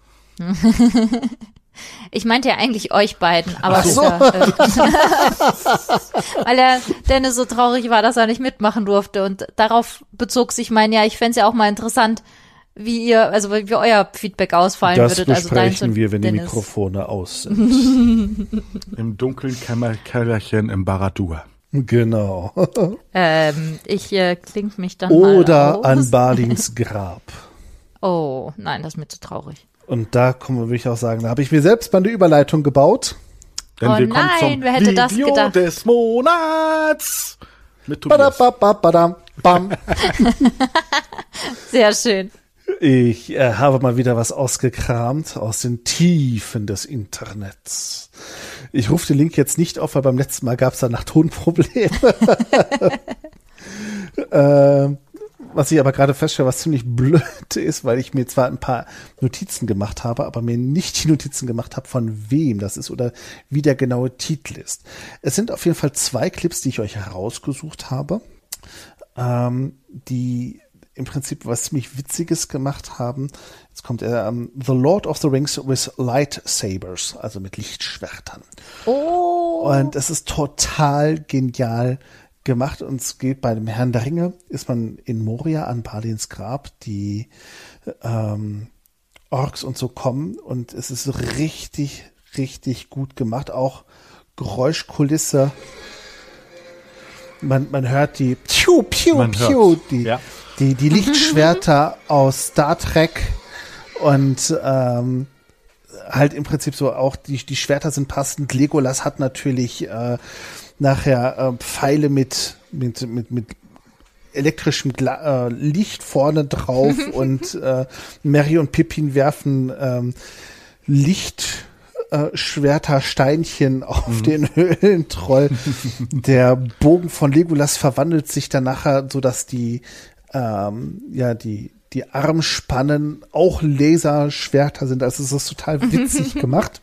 Ich meinte ja eigentlich euch beiden, aber Ach so. ist ja, äh, weil der Dennis so traurig war, dass er nicht mitmachen durfte. Und darauf bezog sich mein, ja, ich fände es ja auch mal interessant, wie ihr, also wie euer Feedback ausfallen Das würdet. Also deins besprechen und wir, wenn die Dennis. Mikrofone aus sind. Im dunklen Kämmer- Kellerchen im Baradur. Genau. Ähm, ich äh, klingt mich dann mal Oder aus. an Balins Grab. Oh, nein, das ist mir zu traurig. Und da kommen wir, würde ich auch sagen, da habe ich mir selbst mal eine Überleitung gebaut. Denn Oh wir kommen nein, zum wer hätte das Video gedacht? des Monats. Mit Tobias. Badabababadam, bam. Sehr schön. Ich äh, habe mal wieder was ausgekramt aus den Tiefen des Internets. Ich rufe den Link jetzt nicht auf, weil beim letzten Mal gab es danach Tonprobleme. äh, was ich aber gerade feststelle, was ziemlich blöd ist, weil ich mir zwar ein paar Notizen gemacht habe, aber mir nicht die Notizen gemacht habe, von wem das ist oder wie der genaue Titel ist. Es sind auf jeden Fall zwei Clips, die ich euch herausgesucht habe, ähm, die im Prinzip was ziemlich Witziges gemacht haben. Jetzt kommt er, um, The Lord of the Rings with Lightsabers, also mit Lichtschwertern. Oh. Und es ist total genial gemacht. Und es geht bei dem Herrn der Ringe, ist man in Moria an Balins Grab, die ähm, Orks und so kommen. Und es ist richtig, richtig gut gemacht. Auch Geräuschkulisse. man, man hört die Piu, Piu, Man Piu, hört's. die, Ja. die, die Lichtschwerter aus Star Trek und ähm, halt im Prinzip so auch die, die Schwerter sind passend. Legolas hat natürlich äh, nachher äh, Pfeile mit, mit, mit, mit elektrischem Gla- äh, Licht vorne drauf und äh, Merry und Pippin werfen ähm, Licht äh, Schwerter, Steinchen auf mhm. den Höhlentroll. Der Bogen von Legolas verwandelt sich dann nachher, so dass die ähm, ja die die Armspannen auch Laserschwerter sind. Also es ist total witzig gemacht.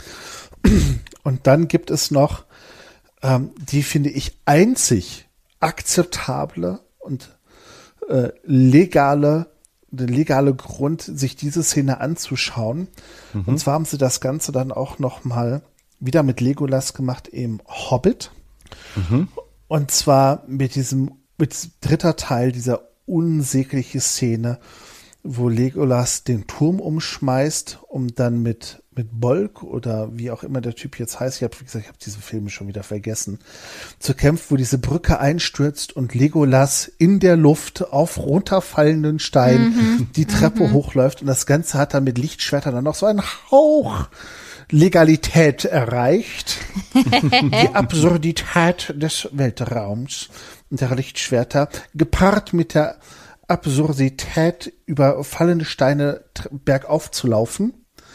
Und dann gibt es noch ähm, die, finde ich, einzig akzeptable und äh, legale der legale Grund, sich diese Szene anzuschauen. Mhm. Und zwar haben sie das Ganze dann auch noch mal wieder mit Legolas gemacht im Hobbit. Mhm. Und zwar mit diesem, mit dritter Teil dieser unsägliche Szene, wo Legolas den Turm umschmeißt, um dann mit mit Bolg oder wie auch immer der Typ jetzt heißt, ich habe wie gesagt, ich habe diese Filme schon wieder vergessen, zu kämpfen, wo diese Brücke einstürzt und Legolas in der Luft auf runterfallenden Steinen mhm. die Treppe mhm. hochläuft und das Ganze hat dann mit Lichtschwertern dann noch so einen Hauch Legalität erreicht. Die Absurdität des Weltraums und der Lichtschwerter gepaart mit der Absurdität, über fallende Steine t- bergauf zu laufen,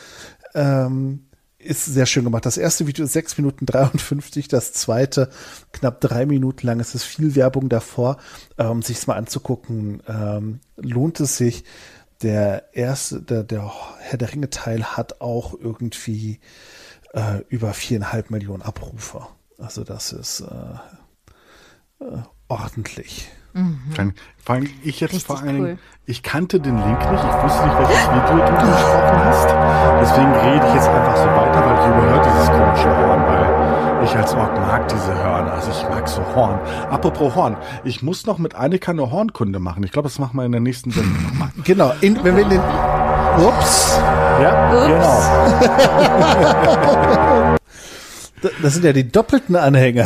ähm, ist sehr schön gemacht. Das erste Video ist sechs Minuten dreiundfünfzig, das zweite knapp drei Minuten lang. Es ist viel Werbung davor, um ähm, sich's mal anzugucken. Ähm, lohnt es sich. Der erste, der, der Herr der Ringe Teil hat auch irgendwie äh, über viereinhalb Millionen Abrufe. Also das ist äh, äh, ordentlich. Mhm. Vor allem ich jetzt Richtig vor allen Dingen, cool. ich kannte den Link nicht, ich wusste nicht, welches Video du gesprochen hast. Deswegen rede ich jetzt einfach so weiter, weil ich überhört dieses komische Horn, weil ich als Ork mag diese Hörner. Also ich mag so Horn. Apropos Horn, ich muss noch mit Annika eine Hornkunde machen. Ich glaube, das machen wir in der nächsten Sendung nochmal. Genau, in, wenn wir in den Ups. Ja, Ups. Genau. Das sind ja die doppelten Anhänger.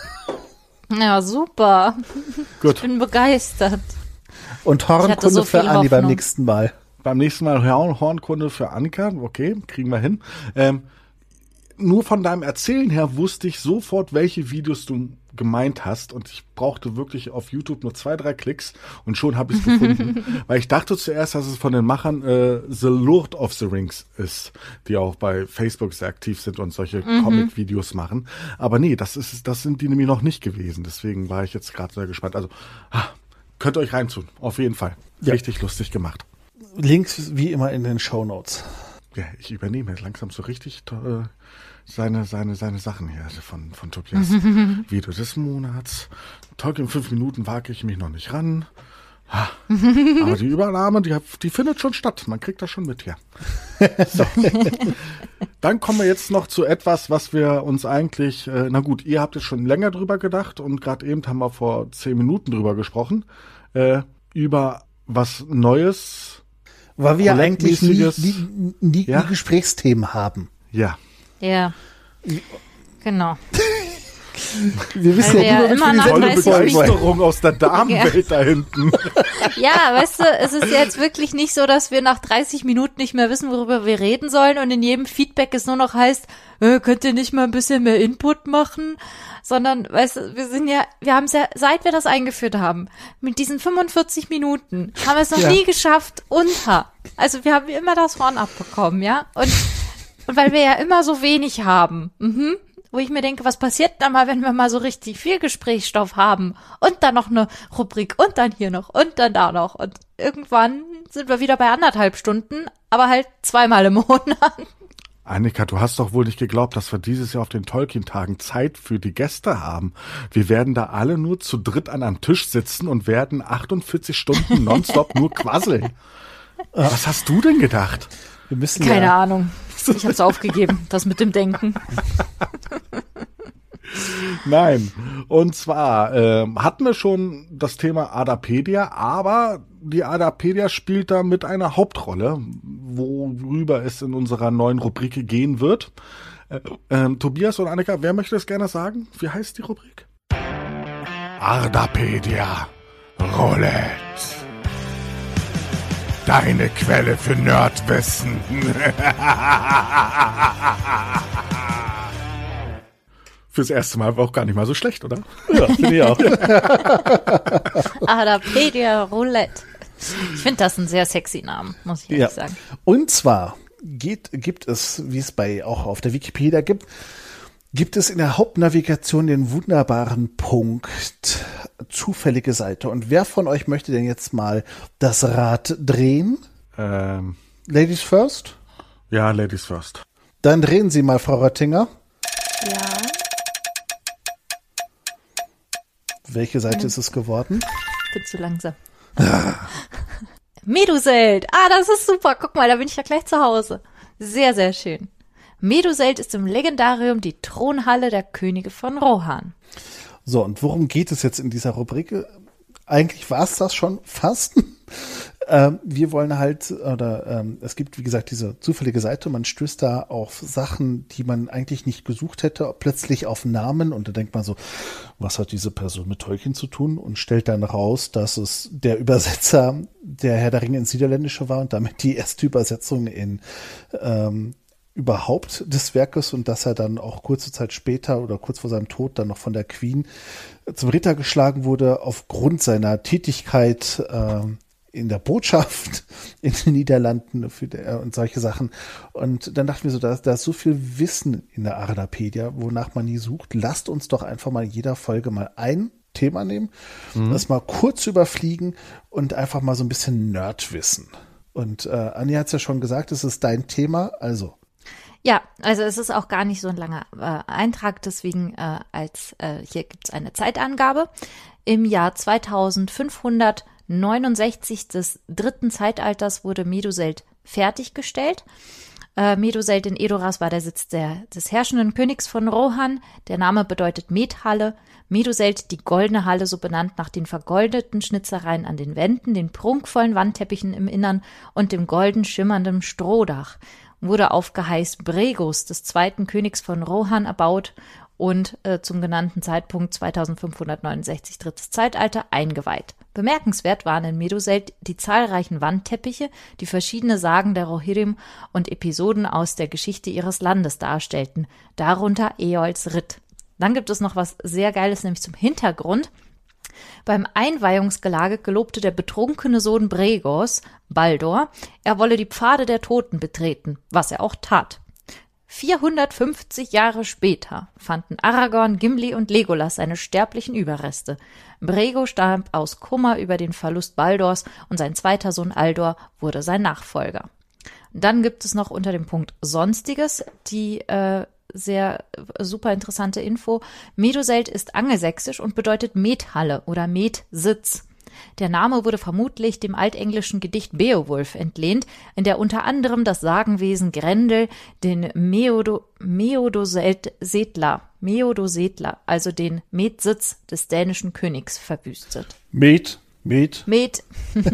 Ja, super. Gut. Ich bin begeistert. Und Hornkunde so für viel Anni beim Hoffnung. nächsten Mal. Beim nächsten Mal Horn- Hornkunde für Annika. Okay, kriegen wir hin. Ähm, nur von deinem Erzählen her wusste ich sofort, welche Videos du gemeint hast. Und ich brauchte wirklich auf YouTube nur zwei, drei Klicks und schon habe ich es gefunden. Weil ich dachte zuerst, dass es von den Machern äh, The Lord of the Rings ist, die auch bei Facebook sehr aktiv sind und solche mhm. Comic-Videos machen. Aber nee, das ist, das sind die nämlich noch nicht gewesen. Deswegen war ich jetzt gerade sehr gespannt. Also ah, könnt ihr euch reintun, auf jeden Fall. Ja. Richtig lustig gemacht. Links wie immer in den Shownotes. Ja, ich übernehme jetzt langsam so richtig äh, seine seine seine Sachen hier von von Tobias. Video des Monats. Tolkien in fünf Minuten wage ich mich noch nicht ran. Ah, aber die Übernahme, die, die findet schon statt. Man kriegt das schon mit hier. So. Dann kommen wir jetzt noch zu etwas, was wir uns eigentlich, äh, na gut, ihr habt jetzt schon länger drüber gedacht und gerade eben haben wir vor zehn Minuten drüber gesprochen, äh, über was Neues. Weil wir eigentlich nie, Projektmäßiges. nie, nie, Ja? nie Gesprächsthemen haben. Ja. Ja. Genau. Wir wissen Weil ja, wir wie immer wir nach für die Volle dreißig Sendung wollen. Begeisterung aus der Damenwelt da hinten. Ja, weißt du, es ist jetzt wirklich nicht so, dass wir nach dreißig Minuten nicht mehr wissen, worüber wir reden sollen und in jedem Feedback es nur noch heißt, äh, könnt ihr nicht mal ein bisschen mehr Input machen? Sondern, weißt du, wir sind ja, wir haben es ja, seit wir das eingeführt haben, mit diesen fünfundvierzig Minuten, haben wir es noch Ja. nie geschafft, unter. Also wir haben immer das Horn abbekommen, ja? Und, und weil wir ja immer so wenig haben, mhm. Wo ich mir denke, was passiert dann mal, wenn wir mal so richtig viel Gesprächsstoff haben und dann noch eine Rubrik und dann hier noch und dann da noch und irgendwann sind wir wieder bei anderthalb Stunden, aber halt zweimal im Monat. Annika, du hast doch wohl nicht geglaubt, dass wir dieses Jahr auf den Tolkien-Tagen Zeit für die Gäste haben. Wir werden da alle nur zu dritt an einem Tisch sitzen und werden achtundvierzig Stunden nonstop nur quasseln. Was hast du denn gedacht? Wir müssen Keine ja, Ahnung. Ich hab's aufgegeben, das mit dem Denken. Nein. Und zwar ähm, hatten wir schon das Thema Adapedia, aber die Adapedia spielt da mit einer Hauptrolle, worüber es in unserer neuen Rubrik gehen wird. Äh, ähm, Tobias und Annika, wer möchte es gerne sagen? Wie heißt die Rubrik? Ardapedia Roulette. Deine Quelle für Nerdwissen. Fürs erste Mal war auch gar nicht mal so schlecht, oder? Ja, finde ich auch. Ardapedia Roulette. Ich finde das einen sehr sexy Namen, muss ich ehrlich Ja. sagen. Und zwar geht, gibt es, wie es bei auch auf der Wikipedia gibt, gibt es in der Hauptnavigation den wunderbaren Punkt zufällige Seite. Und wer von euch möchte denn jetzt mal das Rad drehen? Ähm, Ladies first? ja, Ladies first. Dann drehen Sie mal, Frau Röttinger. Ja. Welche Seite ist es geworden? Bin zu langsam. Meduseld. Ah, das ist super. Guck mal, da bin ich ja gleich zu Hause. Sehr, sehr schön. Meduseld ist im Legendarium die Thronhalle der Könige von Rohan. So, und worum geht es jetzt in dieser Rubrik? Eigentlich war es das schon fast. ähm, wir wollen halt, oder ähm, es gibt, wie gesagt, diese zufällige Seite. Man stößt da auf Sachen, die man eigentlich nicht gesucht hätte, plötzlich auf Namen. Und da denkt man so, was hat diese Person mit Tolkien zu tun? Und stellt dann raus, dass es der Übersetzer der Herr der Ringe ins Niederländische war und damit die erste Übersetzung in ähm, überhaupt des Werkes und dass er dann auch kurze Zeit später oder kurz vor seinem Tod dann noch von der Queen zum Ritter geschlagen wurde aufgrund seiner Tätigkeit äh, in der Botschaft in den Niederlanden für der, und solche Sachen. Und dann dachten wir so, da, da ist so viel Wissen in der Ardapedia, wonach man nie sucht. Lasst uns doch einfach mal in jeder Folge mal ein Thema nehmen, mhm. das mal kurz überfliegen und einfach mal so ein bisschen Nerdwissen. Und äh, Anja hat es ja schon gesagt, es ist dein Thema, also Ja, also es ist auch gar nicht so ein langer äh, Eintrag, deswegen äh, als äh, hier gibt es eine Zeitangabe. Im Jahr zweitausendfünfhundertneunundsechzig des dritten Zeitalters wurde Meduseld fertiggestellt. Äh, Meduseld in Edoras war der Sitz der, des herrschenden Königs von Rohan. Der Name bedeutet Methalle. Meduseld, die goldene Halle, so benannt nach den vergoldeten Schnitzereien an den Wänden, den prunkvollen Wandteppichen im Innern und dem golden schimmernden Strohdach, wurde auf Geheiß Bregos, des zweiten Königs von Rohan, erbaut und äh, zum genannten Zeitpunkt zweitausendfünfhundertneunundsechzig drittes Zeitalter eingeweiht. Bemerkenswert waren in Meduseld die zahlreichen Wandteppiche, die verschiedene Sagen der Rohirrim und Episoden aus der Geschichte ihres Landes darstellten, darunter Eols Ritt. Dann gibt es noch was sehr Geiles, nämlich zum Hintergrund. Beim Einweihungsgelage gelobte der betrunkene Sohn Bregos, Baldor, er wolle die Pfade der Toten betreten, was er auch tat. vierhundertfünfzig Jahre später fanden Aragorn, Gimli und Legolas seine sterblichen Überreste. Brego starb aus Kummer über den Verlust Baldors und sein zweiter Sohn Aldor wurde sein Nachfolger. Dann gibt es noch unter dem Punkt Sonstiges die äh, sehr super interessante Info. Meduseld ist angelsächsisch und bedeutet Methalle oder Metsitz. Der Name wurde vermutlich dem altenglischen Gedicht Beowulf entlehnt, in der unter anderem das Sagenwesen Grendel den Meodo, Meodosedler, Meodosedler, also den Metsitz des dänischen Königs verwüstet. Met, Met. Met.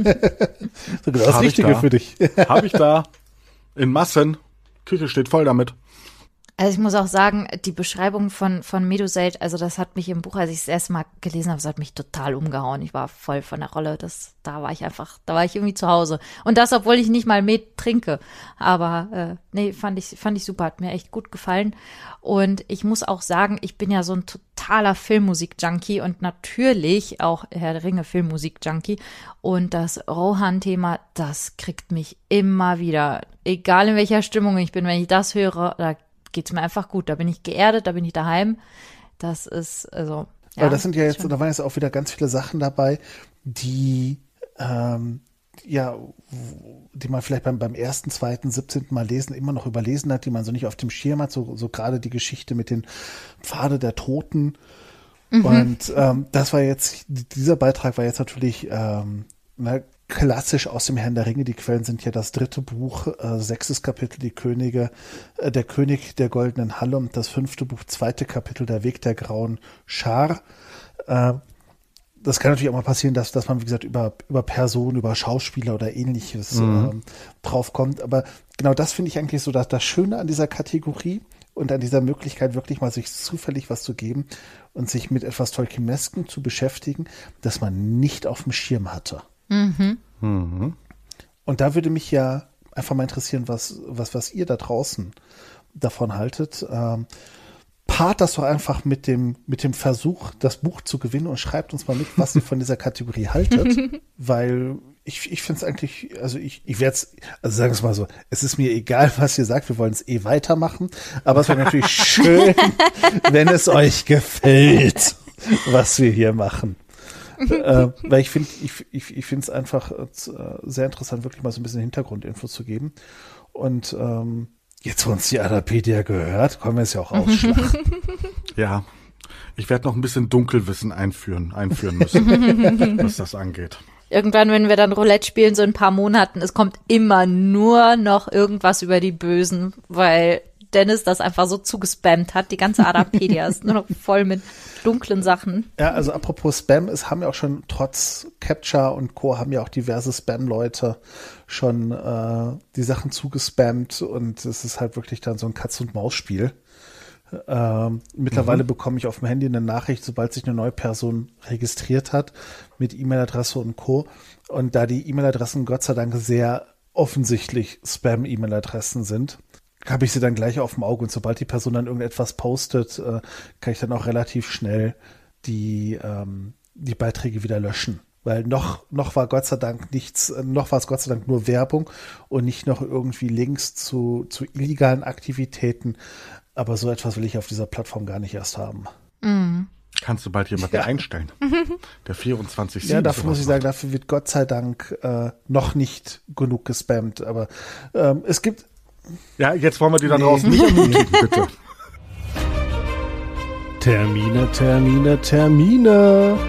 So genau das Hab ich Richtige da. für dich. Habe ich da. In Massen. Küche steht voll damit. Also ich muss auch sagen, die Beschreibung von, von Meduseld, also das hat mich im Buch, als ich es das erste Mal gelesen habe, das hat mich total umgehauen. Ich war voll von der Rolle. Das, da war ich einfach, da war ich irgendwie zu Hause. Und das, obwohl ich nicht mal Met trinke. Aber äh, nee, fand ich, fand ich super, hat mir echt gut gefallen. Und ich muss auch sagen, ich bin ja so ein totaler Filmmusik-Junkie und natürlich auch Herr der Ringe Filmmusik-Junkie. Und das Rohan-Thema, das kriegt mich immer wieder. Egal in welcher Stimmung ich bin, wenn ich das höre, da geht's mir einfach gut. Da bin ich geerdet, da bin ich daheim. Das ist, also, ja. Aber das sind ja jetzt, schon. da waren jetzt auch wieder ganz viele Sachen dabei, die, ähm, ja, die man vielleicht beim, beim ersten, zweiten, siebzehnten Mal lesen immer noch überlesen hat, die man so nicht auf dem Schirm hat, so, so gerade die Geschichte mit den Pfade der Toten. Mhm. Und ähm, das war jetzt, dieser Beitrag war jetzt natürlich ähm, ne, klassisch aus dem Herrn der Ringe. Die Quellen sind ja das dritte Buch, äh, sechstes Kapitel, die Könige, äh, der König der goldenen Halle und das fünfte Buch, zweite Kapitel, der Weg der grauen Schar. Äh, das kann natürlich auch mal passieren, dass, dass man, wie gesagt, über, über Personen, über Schauspieler oder ähnliches mhm. äh, draufkommt. Aber genau das finde ich eigentlich so das, das Schöne an dieser Kategorie. und an dieser Möglichkeit wirklich mal sich zufällig was zu geben und sich mit etwas Tolkienesken zu beschäftigen, das man nicht auf dem Schirm hatte. Mhm. Mhm. Und da würde mich ja einfach mal interessieren, was, was, was ihr da draußen davon haltet. Ähm, paart das doch einfach mit dem, mit dem Versuch, das Buch zu gewinnen und schreibt uns mal mit, was ihr von dieser Kategorie haltet. Weil ich, ich finde es eigentlich, also ich, ich werde es, also sagen wir es mal so, es ist mir egal, was ihr sagt, wir wollen es eh weitermachen. Aber es wäre natürlich schön, wenn es euch gefällt, was wir hier machen. äh, weil ich finde, ich, ich, ich finde es einfach äh, sehr interessant, wirklich mal so ein bisschen Hintergrundinfos zu geben. Und ähm, jetzt, wo uns die Adapedia gehört, kommen wir es ja auch ausschlagen. Ja, ich werde noch ein bisschen Dunkelwissen einführen, einführen müssen, was das angeht. Irgendwann, wenn wir dann Roulette spielen, so in ein paar Monaten, es kommt immer nur noch irgendwas über die Bösen, weil Dennis das einfach so zugespammt hat. Die ganze Adapedia ist nur noch voll mit dunklen Sachen. Ja, also apropos Spam, es haben ja auch schon trotz Capture und Co. haben ja auch diverse Spam-Leute schon äh, die Sachen zugespammt und es ist halt wirklich dann so ein Katz-und-Maus-Spiel. Ähm, mittlerweile mhm. bekomme ich auf dem Handy eine Nachricht, sobald sich eine neue Person registriert hat, mit E-Mail-Adresse und Co. Und da die E-Mail-Adressen Gott sei Dank sehr offensichtlich Spam-E-Mail-Adressen sind, habe ich sie dann gleich auf dem Auge. Und sobald die Person dann irgendetwas postet, äh, kann ich dann auch relativ schnell die, ähm, die Beiträge wieder löschen. Weil noch, noch war Gott sei Dank nichts, noch war es Gott sei Dank nur Werbung und nicht noch irgendwie Links zu, zu illegalen Aktivitäten. Aber so etwas will ich auf dieser Plattform gar nicht erst haben. Mhm. Kannst du bald jemanden ja. einstellen, der vierundzwanzig sieben Ja, dafür muss ich sagen, dafür wird Gott sei Dank äh, noch nicht genug gespammt. Aber ähm, es gibt... Ja, jetzt wollen wir die da draußen nicht ermutigen, bitte. Termine, Termine, Termine.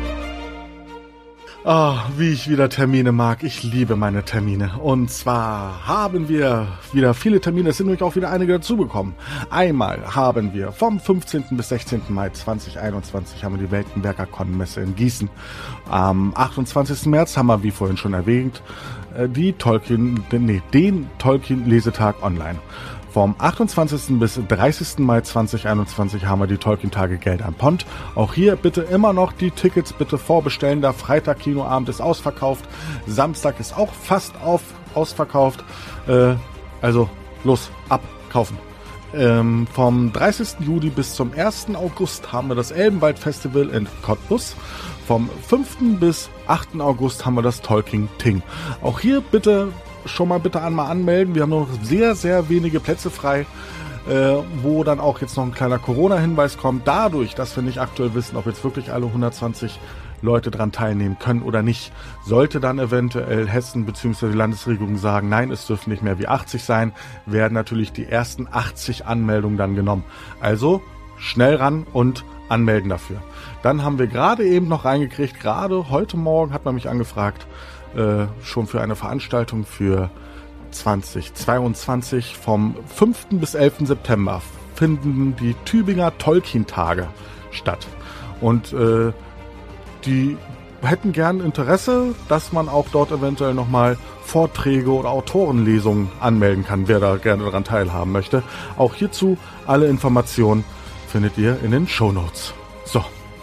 Ah, wie ich wieder Termine mag. Ich liebe meine Termine. Und zwar haben wir wieder viele Termine. Es sind nämlich auch wieder einige dazugekommen. Einmal haben wir vom fünfzehnten bis sechzehnten Mai zweitausendeinundzwanzig haben wir die Weltenwerker-Con-Messe in Gießen. Am achtundzwanzigsten März haben wir, wie vorhin schon erwähnt, die Tolkien, nee, den Tolkien-Lesetag online. Vom achtundzwanzigsten bis dreißigsten Mai zweitausendeinundzwanzig haben wir die Tolkien-Tage Geld am Pond. Auch hier bitte immer noch die Tickets bitte vorbestellen. Der Freitag Kinoabend ist ausverkauft. Samstag ist auch fast auf, ausverkauft. Äh, also los, abkaufen. Ähm, vom dreißigsten Juli bis zum ersten August haben wir das Elbenwald-Festival in Cottbus. Vom fünften bis achten August haben wir das Tolkien Ting. Auch hier bitte schon mal bitte einmal anmelden. Wir haben noch sehr, sehr wenige Plätze frei, äh, wo dann auch jetzt noch ein kleiner Corona-Hinweis kommt. Dadurch, dass wir nicht aktuell wissen, ob jetzt wirklich alle hundertzwanzig Leute dran teilnehmen können oder nicht, sollte dann eventuell Hessen bzw. die Landesregierung sagen, nein, es dürfen nicht mehr wie achtzig sein, werden natürlich die ersten achtzig Anmeldungen dann genommen. Also schnell ran und anmelden dafür. Dann haben wir gerade eben noch reingekriegt, gerade heute Morgen hat man mich angefragt, äh, schon für eine Veranstaltung für zweitausendzweiundzwanzig vom fünften bis elften September finden die Tübinger Tolkien-Tage statt. Und äh, die hätten gern Interesse, dass man auch dort eventuell nochmal Vorträge oder Autorenlesungen anmelden kann, wer da gerne daran teilhaben möchte. Auch hierzu alle Informationen findet ihr in den Shownotes. So,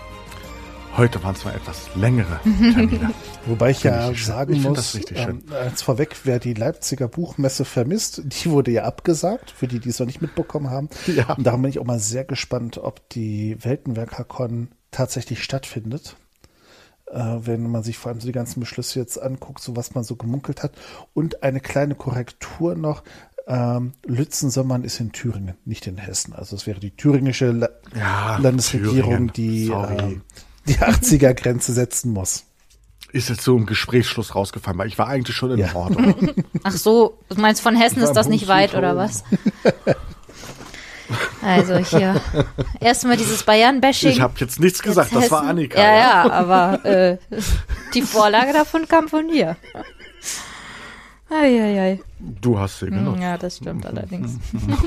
heute waren zwar etwas längere Termine. Wobei ich ja ich sagen ich muss, ähm, als vorweg, wer die Leipziger Buchmesse vermisst, die wurde ja abgesagt, für die, die es noch nicht mitbekommen haben. Ja. Und darum bin ich auch mal sehr gespannt, ob die Weltenwerker-Con tatsächlich stattfindet. Äh, wenn man sich vor allem so die ganzen Beschlüsse jetzt anguckt, so was man so gemunkelt hat. Und eine kleine Korrektur noch. Ähm, Lützen-Sommern ist in Thüringen, nicht in Hessen. Also es wäre die thüringische La- ja, Landesregierung, Thüringen. die Sorry. äh, die achtziger-Grenze setzen muss. Ist jetzt so im Gesprächsschluss rausgefallen, weil ich war eigentlich schon in Ja. Ordnung. Ach so, du meinst von Hessen ist das nicht weit, oder was? Also hier, erstmal dieses Bayern-Bashing. Ich habe jetzt nichts gesagt, Jetzt das war Hessen. Annika. Ja, ja, aber äh, die Vorlage davon kam von dir. Eieiei. Du hast sie genutzt. Ja, das stimmt allerdings.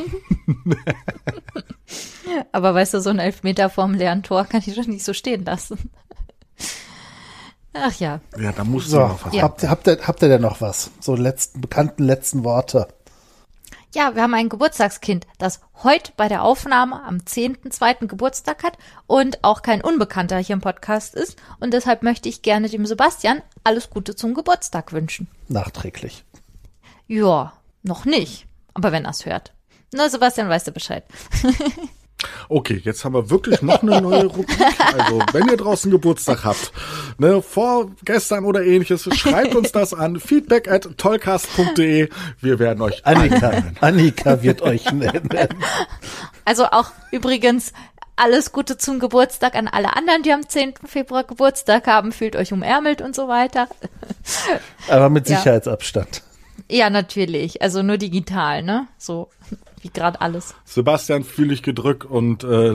Aber weißt du, so ein Elfmeter vorm leeren Tor kann ich doch nicht so stehen lassen. Ach ja. Ja, da musst du So, noch was. Ja. habt, habt, ihr, habt ihr denn noch was? So letzten, bekannten letzten Worte. Ja, wir haben ein Geburtstagskind, das heute bei der Aufnahme am zehnten zweiten Geburtstag hat und auch kein Unbekannter hier im Podcast ist. Und deshalb möchte ich gerne dem Sebastian alles Gute zum Geburtstag wünschen. Nachträglich. Ja, noch nicht. Aber wenn er es hört. Na, Sebastian, weißt du Bescheid. Okay, jetzt haben wir wirklich noch eine neue Rubrik. Also, wenn ihr draußen Geburtstag habt, ne, vorgestern oder ähnliches, schreibt uns das an feedback at tollcast punkt de. Wir werden euch Annika, Annika wird euch nennen. Also auch übrigens alles Gute zum Geburtstag an alle anderen, die am zehnten Februar Geburtstag haben. Fühlt euch umärmelt und so weiter. Aber mit Ja. Sicherheitsabstand. Ja, natürlich. Also nur digital, ne? So wie gerade alles. Sebastian, fühle ich gedrückt und äh,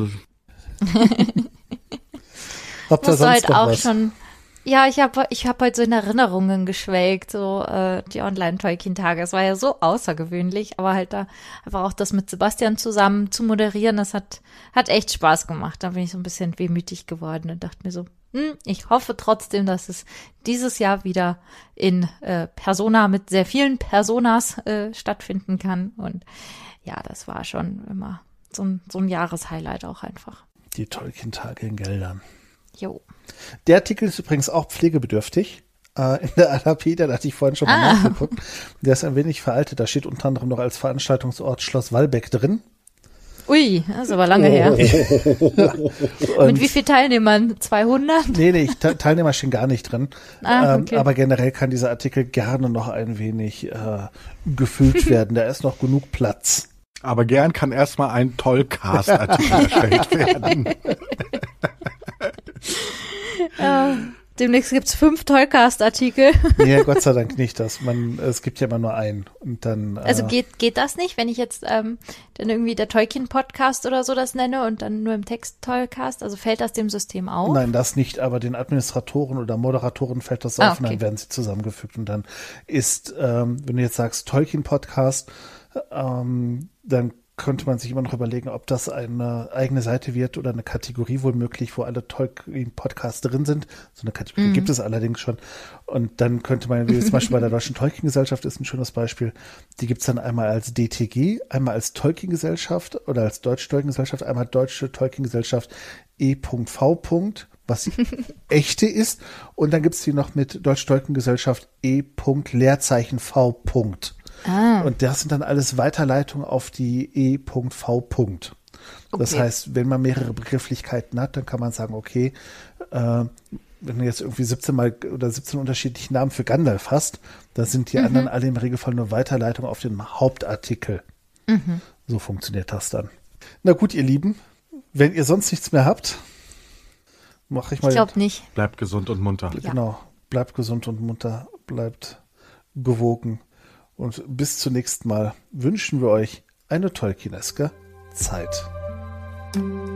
Habt ihr Musst du sonst halt noch auch was? schon. Ja, ich habe ich hab heute so in Erinnerungen geschwelgt, so äh, die Online-Tolkien-Tage. Es war ja so außergewöhnlich, aber halt da einfach auch das mit Sebastian zusammen zu moderieren, das hat hat echt Spaß gemacht. Da bin ich so ein bisschen wehmütig geworden und dachte mir so, hm, ich hoffe trotzdem, dass es dieses Jahr wieder in äh, Persona mit sehr vielen Personas äh, stattfinden kann. Und ja, das war schon immer so ein, so ein Jahreshighlight auch einfach. Die Tolkien-Tage in Geldern. Jo. Der Artikel ist übrigens auch pflegebedürftig. Äh, in der Anapedia, da hatte ich vorhin schon mal Ah. nachgeguckt. Der ist ein wenig veraltet. Da steht unter anderem noch als Veranstaltungsort Schloss Wallbeck drin. Ui, das ist aber lange her. Und Mit wie vielen Teilnehmern? zweihundert? Nee, nee, ich, Te- Teilnehmer stehen gar nicht drin. Ah, ähm, okay. aber generell kann dieser Artikel gerne noch ein wenig äh, gefüllt werden. Da ist noch genug Platz. aber gern kann erstmal ein Tollcast-Artikel erstellt werden. Ja, demnächst gibt's fünf Tollcast-Artikel. Nee, Gott sei Dank nicht. Dass man, es gibt ja immer nur einen. Und dann, äh, Also geht geht das nicht, wenn ich jetzt ähm, dann irgendwie der Tolkien-Podcast oder so das nenne und dann nur im Text Tollcast? Also fällt das dem System auf? Nein, das nicht, aber den Administratoren oder Moderatoren fällt das Ah, auf und okay. dann werden sie zusammengefügt. Und dann ist, ähm, wenn du jetzt sagst Tolkien-Podcast, ähm, dann könnte man sich immer noch überlegen, ob das eine eigene Seite wird oder eine Kategorie wohl möglich, wo alle Tolkien-Podcasts drin sind. So eine Kategorie gibt es allerdings schon. Und dann könnte man, wie zum Beispiel bei der Deutschen Tolkien-Gesellschaft ist ein schönes Beispiel, die gibt's dann einmal als D T G, einmal als Tolkien-Gesellschaft oder als Deutsche Tolkien-Gesellschaft, einmal Deutsche Tolkien-Gesellschaft E V. Was echte ist. Und dann gibt's die noch mit Deutsche Tolkien-Gesellschaft E. Leerzeichen V. Ah, Und das sind dann alles Weiterleitungen auf die E V. Das Okay. heißt, wenn man mehrere Begrifflichkeiten hat, dann kann man sagen, okay, äh, wenn du jetzt irgendwie siebzehn mal oder siebzehn unterschiedliche Namen für Gandalf hast, dann sind die anderen alle im Regelfall nur Weiterleitungen auf den Hauptartikel. So funktioniert das dann. Na gut, ihr Lieben, wenn ihr sonst nichts mehr habt, mache ich mal. ich glaube nicht. Bleibt gesund und munter. Ja. Genau. Bleibt gesund und munter, bleibt gewogen. Und bis zum nächsten Mal wünschen wir euch eine tolkieneske Zeit.